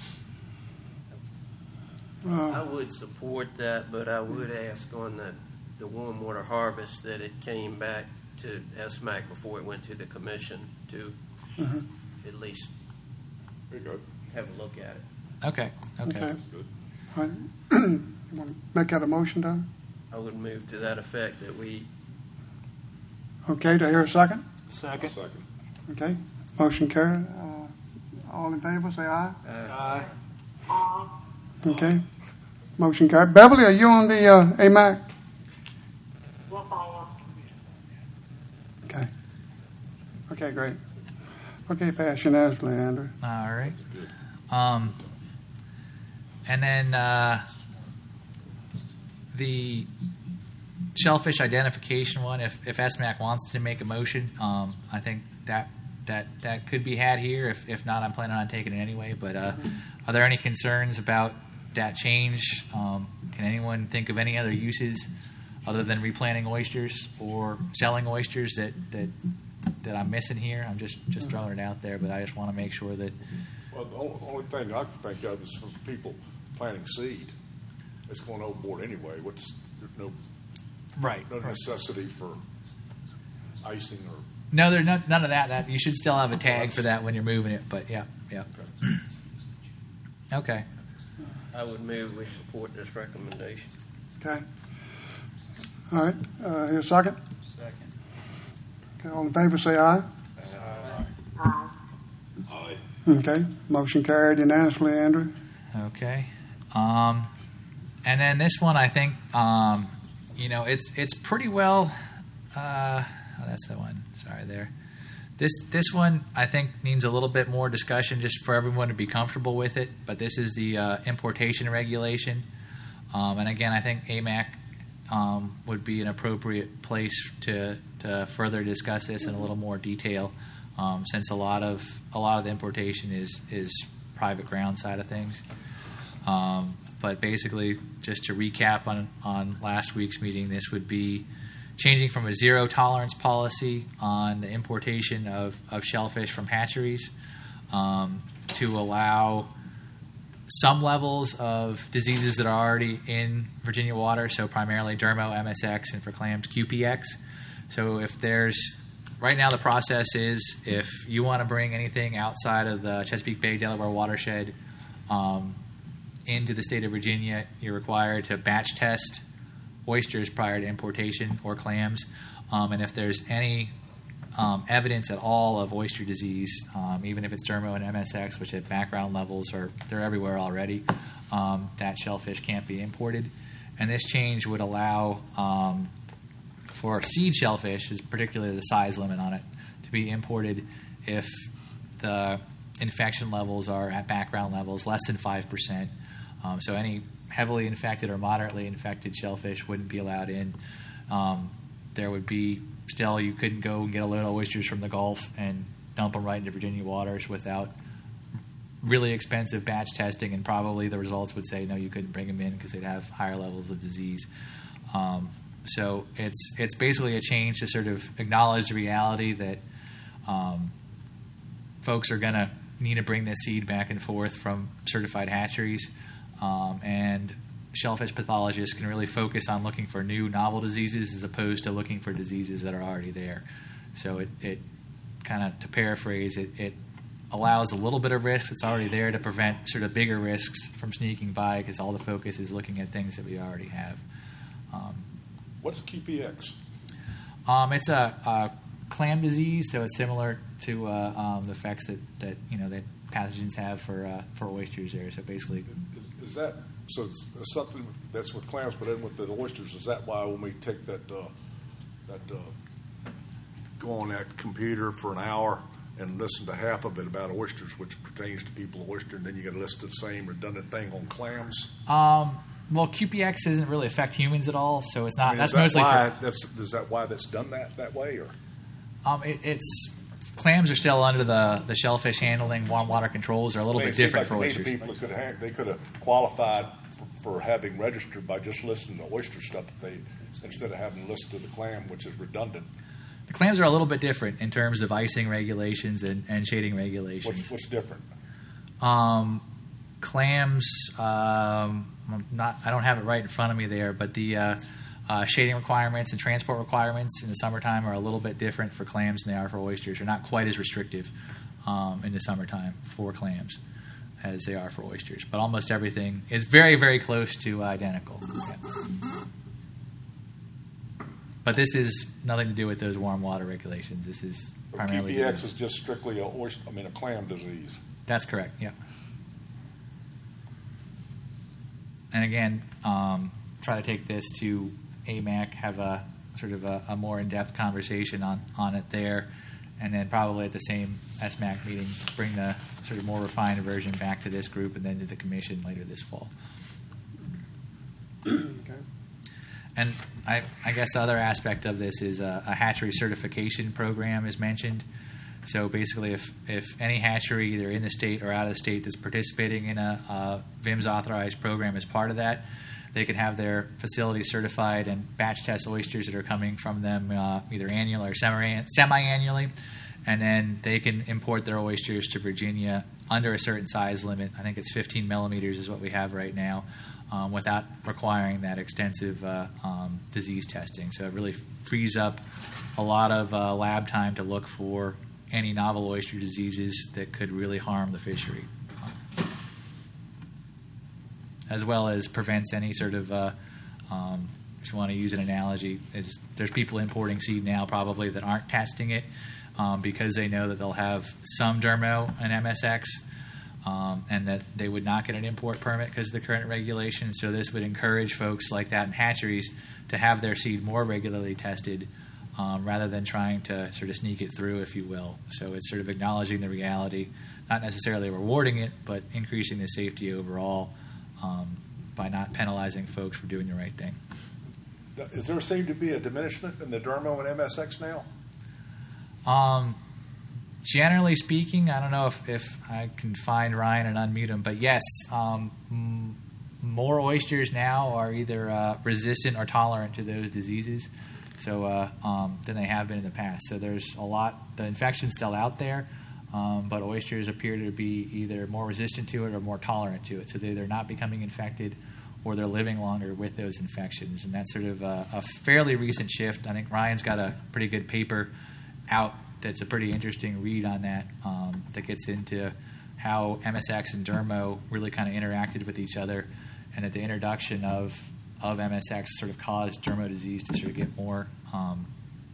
I would support that, but I would ask on the, the warm water harvest that it came back to S M A C before it went to the commission to Mhm. at least There you go. have a look at it. okay, okay, Okay. Good. All right. You want to make that a motion, Tom? I would move to that effect that we Okay, do I hear a second? I'll Second. second. Okay, motion carried. Uh, all in favor, say aye. Aye. Okay, motion carried. Beverly, are you on the uh, A M A C? Yes, I Okay. Okay, great. Okay, pass unanimously, Andrew. all right. Um, and then uh, the shellfish identification one. If, if S M A C wants to make a motion, um, I think that that that could be had here. If if not, I'm planning on taking it anyway. But uh, are there any concerns about that change? Um, can anyone think of any other uses other than replanting oysters or selling oysters that that that I'm missing here? I'm just just throwing it out there, but I just want to make sure that. Well, the only, only thing I can think of is for people planting seed. It's going overboard anyway. What's there's no Right. no necessity for icing or. No, there's no, none of that. That you should still have a tag for that when you're moving it. But yeah, yeah. Okay. I would move we support this recommendation. Okay. All right, uh, here's a second. Second. Okay, all in favor, say aye. Aye. Aye. Okay, motion carried unanimously, Andrew. Okay. Um, and then this one, I think, um, you know, it's it's pretty well. Uh, oh, that's the one. Sorry, there. This this one, I think, needs a little bit more discussion just for everyone to be comfortable with it. But this is the uh, importation regulation, um, and again, I think A M A C um, would be an appropriate place to to further discuss this in a little more detail, um, since a lot of a lot of the importation is is private ground side of things. Um, but basically, just to recap on, on last week's meeting, this would be changing from a zero tolerance policy on the importation of, of shellfish from hatcheries um, to allow some levels of diseases that are already in Virginia water, so primarily Dermo, M S X, and for clams, Q P X. So if there's right now the process is if you want to bring anything outside of the Chesapeake Bay, Delaware watershed um, into the state of Virginia, you're required to batch test oysters prior to importation or clams, um, and if there's any um, evidence at all of oyster disease, um, even if it's dermo and M S X, which at background levels are they're everywhere already, um, that shellfish can't be imported. And this change would allow um, for seed shellfish, is particularly the size limit on it, to be imported if the infection levels are at background levels less than five percent. Um, so any heavily infected or moderately infected shellfish wouldn't be allowed in. Um, there would be still, you couldn't go and get a load of oysters from the Gulf and dump them right into Virginia waters without really expensive batch testing, and probably the results would say no, you couldn't bring them in because they'd have higher levels of disease. Um, so it's it's basically a change to sort of acknowledge the reality that um, folks are going to need to bring this seed back and forth from certified hatcheries, um, and shellfish pathologists can really focus on looking for new novel diseases as opposed to looking for diseases that are already there. So it, it kind of, to paraphrase, it, it allows a little bit of risk that's already there to prevent sort of bigger risks from sneaking by, because all the focus is looking at things that we already have. Um, What is Q P X? um, it's a, a clam disease, so it's similar to uh, um, the effects that, that you know that pathogens have for uh, for oysters there. So basically, Is, is that so? It's, it's something that's with clams, but then with the oysters, is that why when we take that uh, that uh, go on that computer for an hour and listen to half of it about oysters, which pertains to people oyster, and then you got to listen to the same redundant thing on clams? um, well, Q P X doesn't really affect humans at all, so it's not. I mean, that's is that mostly why for, that's is that why that's done that that way, or um, it, it's clams are still under the the shellfish handling warm water controls are a little I mean, bit it seems different like for to me the oysters. people that could have they could have qualified for, for having registered by just listening to oyster stuff. That they instead of having to listen to the clam, which is redundant. The clams are a little bit different in terms of icing regulations and, and shading regulations. What's what's different? Um, clams, um, I'm not I don't have it right in front of me there, but the uh, uh, shading requirements and transport requirements in the summertime are a little bit different for clams than they are for oysters. They're not quite as restrictive um, in the summertime for clams as they are for oysters. But almost everything is very, very close to identical. Yeah. But this is nothing to do with those warm water regulations. This is primarily Q P X disease. is just strictly a oyster, I mean a clam disease. That's correct, yeah. And again, um, try to take this to A M A C, have a sort of a, a more in-depth conversation on, on it there, and then probably at the same S M A C meeting, bring the sort of more refined version back to this group and then to the commission later this fall. Okay. And I, I guess the other aspect of this is a, a hatchery certification program is mentioned. So basically, if, if any hatchery, either in the state or out of the state, that's participating in a, a V I M S authorized program as part of that, they can have their facility certified and batch test oysters that are coming from them uh, either annually or semi- semi-annually, and then they can import their oysters to Virginia under a certain size limit. I think it's fifteen millimeters is what we have right now, um, without requiring that extensive uh, um, disease testing. So it really frees up a lot of uh, lab time to look for any novel oyster diseases that could really harm the fishery, as well as prevents any sort of, uh, um, if you want to use an analogy, is there's people importing seed now probably that aren't testing it um, because they know that they'll have some dermo and M S X, um, and that they would not get an import permit because of the current regulation. So this would encourage folks like that in hatcheries to have their seed more regularly tested, Um, rather than trying to sort of sneak it through, if you will. So it's sort of acknowledging the reality, not necessarily rewarding it, but increasing the safety overall um, by not penalizing folks for doing the right thing. Is there seem to be a diminishment in the dermo and M S X now? Um, generally speaking, I don't know if, if I can find Ryan and unmute him, but yes, um, m- more oysters now are either uh, resistant or tolerant to those diseases. So uh, um, than they have been in the past. So there's a lot. The infection's still out there, um, but oysters appear to be either more resistant to it or more tolerant to it. So they're either not becoming infected or they're living longer with those infections. And that's sort of a, a fairly recent shift. I think Ryan's got a pretty good paper out that's a pretty interesting read on that um, that gets into how M S X and dermo really kind of interacted with each other, and at the introduction of of M S X sort of caused dermo disease to sort of get more um,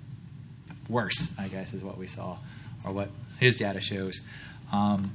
worse, I guess, is what we saw, or what his data shows. Um,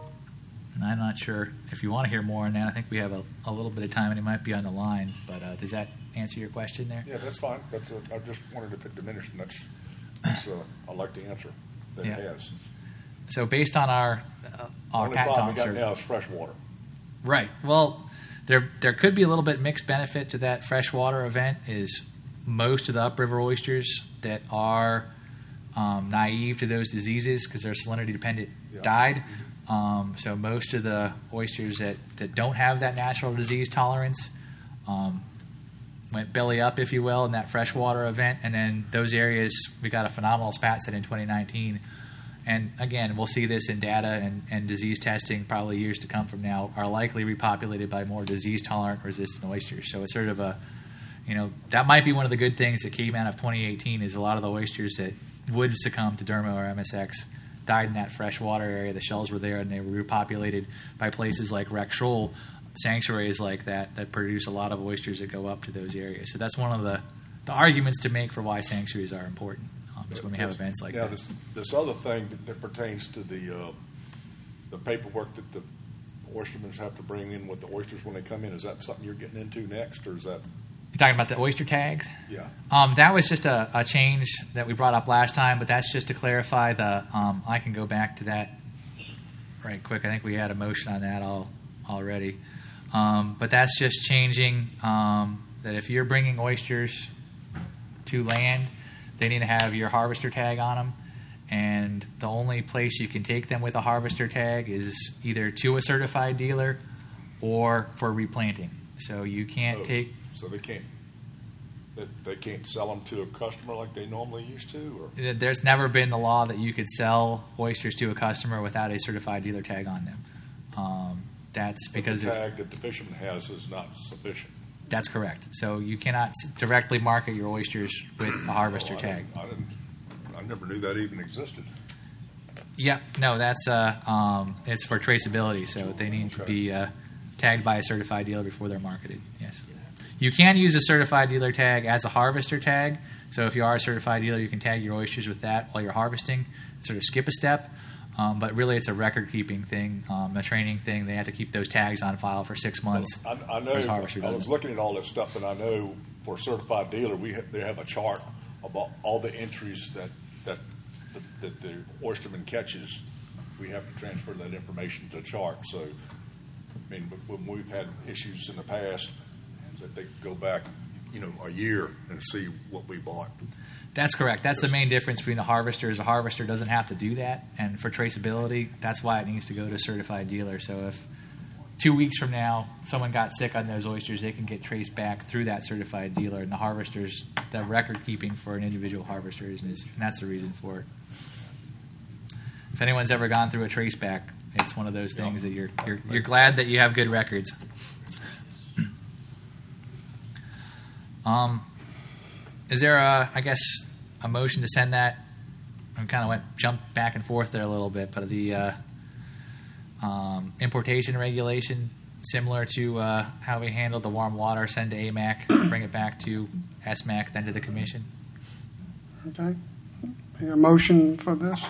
and I'm not sure if you want to hear more on that. I think we have a, a little bit of time, and he might be on the line. But uh, does that answer your question there? Yeah, that's fine. That's a, I just wanted if it diminished, and that's, that's uh, I like the answer that Yeah. it has. So based on our uh, our Only cat problem dog we got survey, now is fresh water. right? Well, there there could be a little bit mixed benefit to that freshwater event. Is most of the upriver oysters that are um, naive to those diseases because they're salinity dependent Yeah. died. Um, so most of the oysters that, that don't have that natural disease tolerance um, went belly up, if you will, in that freshwater event. And then those areas, we got a phenomenal spat set in twenty nineteen. And again, we'll see this in data and, and disease testing probably years to come from now, are likely repopulated by more disease tolerant resistant oysters. So it's sort of a, you know, that might be one of the good things that came out of twenty eighteen is a lot of the oysters that would succumb to dermo or M S X died in that freshwater area. The shells were there and they were repopulated by places like Wreck Shoal, sanctuaries like that that produce a lot of oysters that go up to those areas. So that's one of the, the arguments to make for why sanctuaries are important. Um, is when we have This- events like now that. this this other thing that, that pertains to the uh, the paperwork that the oystermen have to bring in with the oysters when they come in. Is that something you're getting into next, or is that? You're talking about the oyster tags? Yeah. Um, that was just a, a change that we brought up last time, but that's just to clarify the. Um, I can go back to that right quick. I think we had a motion on that all, already. Um, but that's just changing um, that if you're bringing oysters to land, they need to have your harvester tag on them. And the only place you can take them with a harvester tag is either to a certified dealer or for replanting. So you can't Oh, take. So they can't. They, they can't sell them to a customer like they normally used to, or There's never been the law that you could sell oysters to a customer without a certified dealer tag on them. Um, that's because the of, tag that the fisherman has is not sufficient. that's correct. So you cannot s- directly market your oysters with a harvester Oh, I tag. didn't- I didn't. I never knew that even existed. Yeah, no, that's uh, um, it's for traceability. So they need to be uh, tagged by a certified dealer before they're marketed. Yes, you can use a certified dealer tag as a harvester tag. So if you are a certified dealer, you can tag your oysters with that while you're harvesting. Sort of skip a step. Um, but really, it's a record-keeping thing, um, a training thing. They have to keep those tags on file for six months. I, I know. whereas harvester I was doesn't. looking at all that stuff, and I know for a certified dealer, we have, they have a chart about all the entries that that that, that the oysterman catches. We have to transfer that information to a chart. So, I mean, when we've had issues in the past, that they go back, you know, a year and see what we bought. That's correct. That's the main difference between a harvester. Is a harvester doesn't have to do that, and for traceability, that's why it needs to go to a certified dealer. So if two weeks from now someone got sick on those oysters, they can get traced back through that certified dealer. And the harvesters, the record keeping for an individual harvester is, and that's the reason for it. If anyone's ever gone through a trace back, it's one of those things that you're you're, you're glad that you have good records. Um. Is there a, I guess, a motion to send that? I kind of went jumped back and forth there a little bit, but the uh, um, importation regulation, similar to uh, how we handled the warm water, send to A M A C, bring it back to S M A C, then to the commission. Okay. A motion for this?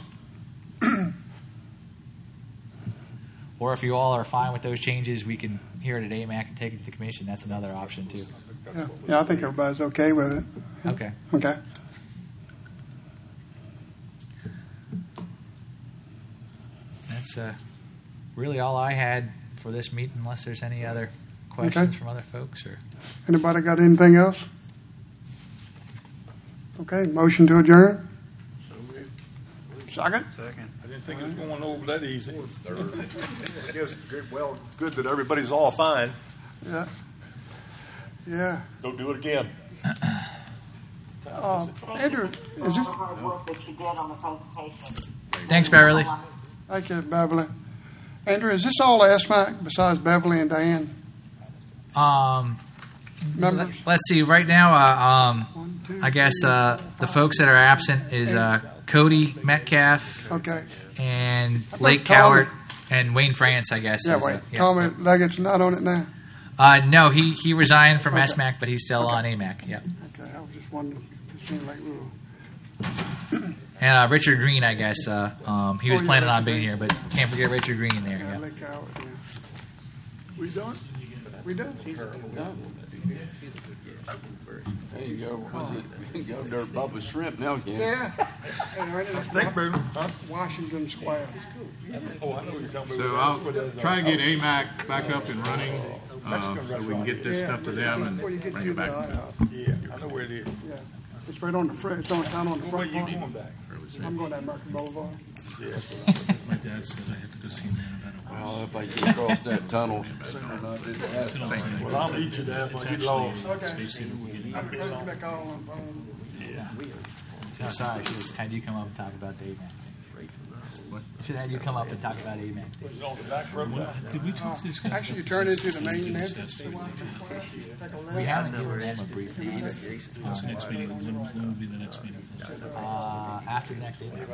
Or if you all are fine with those changes, we can hear it at A M A C and take it to the commission. That's another option too. Yeah, yeah, I think everybody's okay with it. Okay. Okay. That's uh, really all I had for this meeting, unless there's any other questions Okay. from other folks or. Anybody got anything else? Okay, motion to adjourn? Second? Second. I didn't think it was going over that easy. I guess good, well, good that everybody's all fine. Yeah. Yeah. Go do it again. Uh, Andrew, is all this? the hard work that you did on the presentation. Thanks, Beverly. Thank you, Beverly. Andrew, is this all S M A C besides Beverly and Diane? Um, Members? let, us see. Right now, uh, um, I guess uh, the folks that are absent is uh, Cody Metcalf Okay. and thought Lake Tommy- Cowart and Wayne France. I guess. Yeah, is, wait. uh, yeah. Tommy Leggett's not on it now? Uh, no, he, he resigned from Okay. S MAC, but he's still Okay. on A MAC. Yep. Okay, I was just wondering, it seemed like we were. And uh, Richard Green, I guess, uh, um, he was Oh, yeah, planning on Richard being Green. here, but can't forget Richard Green there. Yeah, Yep. Lake Howard, yeah. We done? We done? Done. There you go. Was it Governor Bubba Shrimp now again? Yeah. Hey, right in Think, baby. Huh? Washington Square. Oh, I know what you're talking about. So I'll try to get A MAC back up and running, uh, so we can get this Yeah, stuff to just them before you and get bring to it back the, to them. uh, Yeah, I know where it is. Yeah, it's right on the front, it's on, down on the Where front you part. going back? I'm going down American Boulevard. Yeah. My dad says I have to go see him about it. Well, if I get across that tunnel sooner than I did last time. Well, I'll meet you there if I get lost. Okay. Basically, we're getting I'm going back all on, on. I'm sorry, I should have had you come up and talk about the A MAC thing. I should have had you come up and talk about A MAC thing. On the back road back. Did we talk to this guy? Actually, you turn into the main entrance to Washington Square. Take a left. We haven't given them a briefing either. What's the next meeting? When, when will be the next meeting? Uh, after the next A MAC.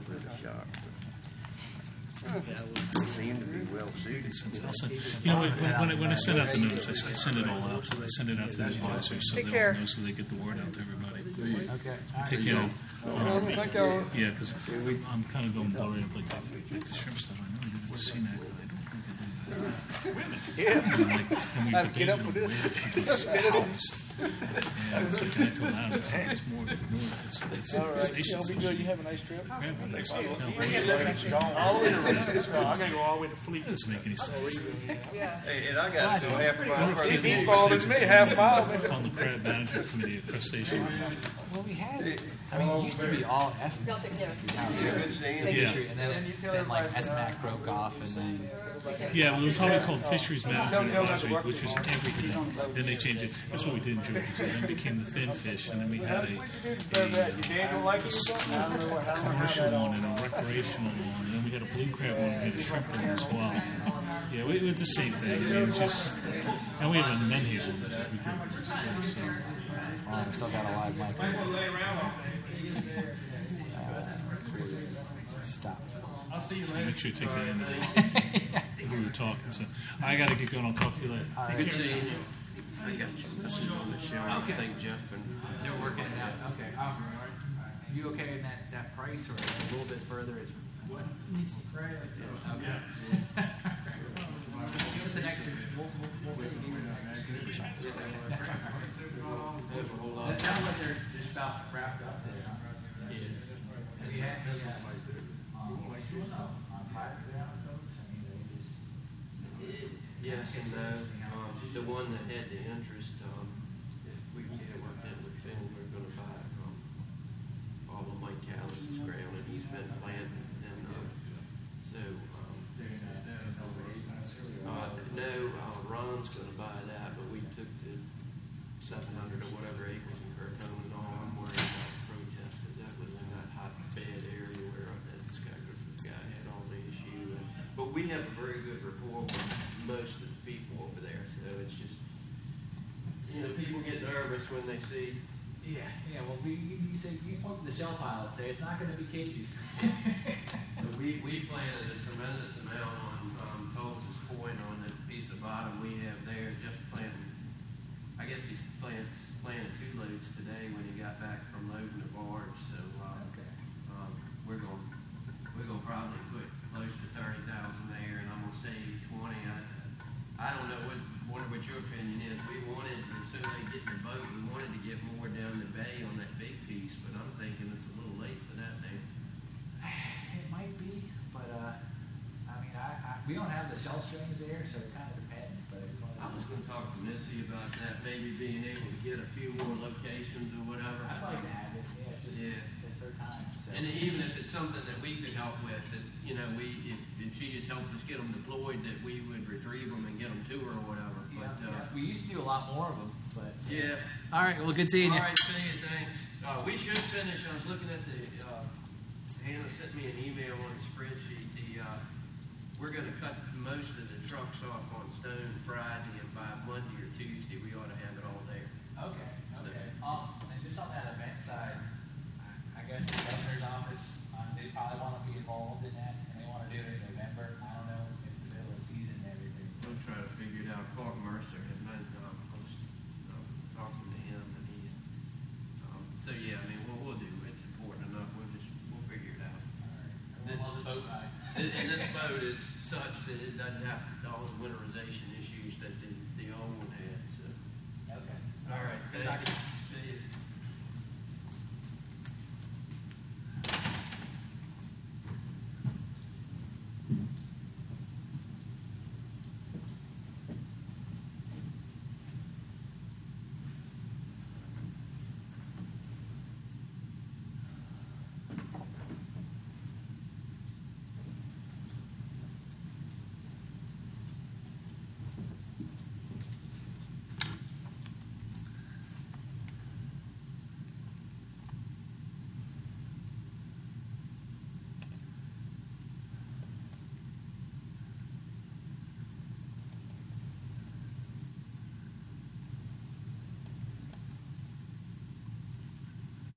I'll send, you know, when, when, I, when I send out the notice, I, I send it all out. I send it out to the advisors so Take they care. all know, so they get the word out to everybody. Okay. All Take right. care. Well, thank y'all. Yeah, because I'm kind of going blurry. It's like, like the shrimp stuff. I know we did at C NAC, but I don't think I did that. Yeah. And, like, and we debated on where because yeah, it's like I feel loud. It's, it's more, more it's, it's, All right. stations Y'all be should good. be- You have a nice trip. Yeah, but they- All no, the way to I gotta go all the way to Fleet. That doesn't make any sense. Hey, and I got to go half a mile If further. He's farther than me, half mile. On the credit management committee at Crustacean. Well, we had it. I mean, it used to be all F out here, industry, and then, then like S MAC broke off, and then Yeah, well, it was probably called Fisheries Management Advisory, which was everything. Then they changed it. That's what we did in Georgia. So then it became the fin fish, and then we had a, a commercial one and a recreational one, and then we had a blue crab one, and we had a shrimp one as well. Yeah, we did the same thing. I mean, just, and we have a menhaden one, which is ridiculous. too, So. oh, we still got a live mic. Uh, stop. I'll see you later. Make sure you take that in. We were talking, so I got to get going. I'll talk to you later. All right. Good seeing you. I got you. This is on the show. Okay. I think Jeff and They're working it out. Okay. Um, are you okay in that, that price, or a little bit further? Is what needs some credit? Okay. Give us an extra. We'll, we'll, we'll give you an extra. That sounds like they're just about wrapped up there. Huh? Yeah. Have you had any? Uh, um, on private ground folks? I mean, they just. yes and no. Um, the one that had the interest, um, if we can get it worked out with Phil, we're going to buy it from all of Mike Callis' ground, and he's been planting. And uh, so, um, uh, no, uh, Ron's going to buy that, but we took the seven hundred or whatever acres in Curtone and all. I'm worried about protest because that was in that hotbed area where that Skycliff guy had all the issue. And, but we have a very good rapport with most of the people over there, so it's just, you know, people get nervous when they see. Yeah, yeah. Well, we you, you say you point to the shell pile and say it's not going to be cages. we we planted a tremendous amount on um, Tulsa's Point on the piece of bottom we have there. Jeff planted, I guess he planted planted two loads today when he got back from loading the barge. So uh, Okay. um, we're going we're going to probably put close to thirty thousand there, and I'm going to save twenty. I, I don't know what what what your opinion is. We wanted, as soon as they get in the boat, we wanted to get more down the bay on that big piece, but I'm thinking it's a little late for that now. It might be, but uh, I mean, I, I we don't have the shell strings there, so it kind of depends. But it's one of I was going to talk to Missy about that, maybe being able to get a few more locations or whatever. I'd like to have it. Yeah, it's just Yeah. it's their time. So. And even if it's something that we could help with, if, you know, we, if, if she just helped us get them deployed, that we would retrieve them and get them to her or whatever. But, Yeah, uh, we used to do a lot more of them, but yeah. all right. Well, good seeing All you. right, see you, thanks. Uh, we should finish, I was looking at the, uh, Hannah sent me an email on the spreadsheet. The, uh, we're gonna cut most of the trucks off on Stone Friday, and by Monday or Tuesday, we ought to have it all there. Okay. Okay. Um, and just on that event side, I, I guess the governor's office, um, they probably want to be involved in that, and they want to do it in November. I don't know. It's the middle of the season and everything. We'll try to figure it out. Clark Mercer had And, and this boat is such that it doesn't have all the winterization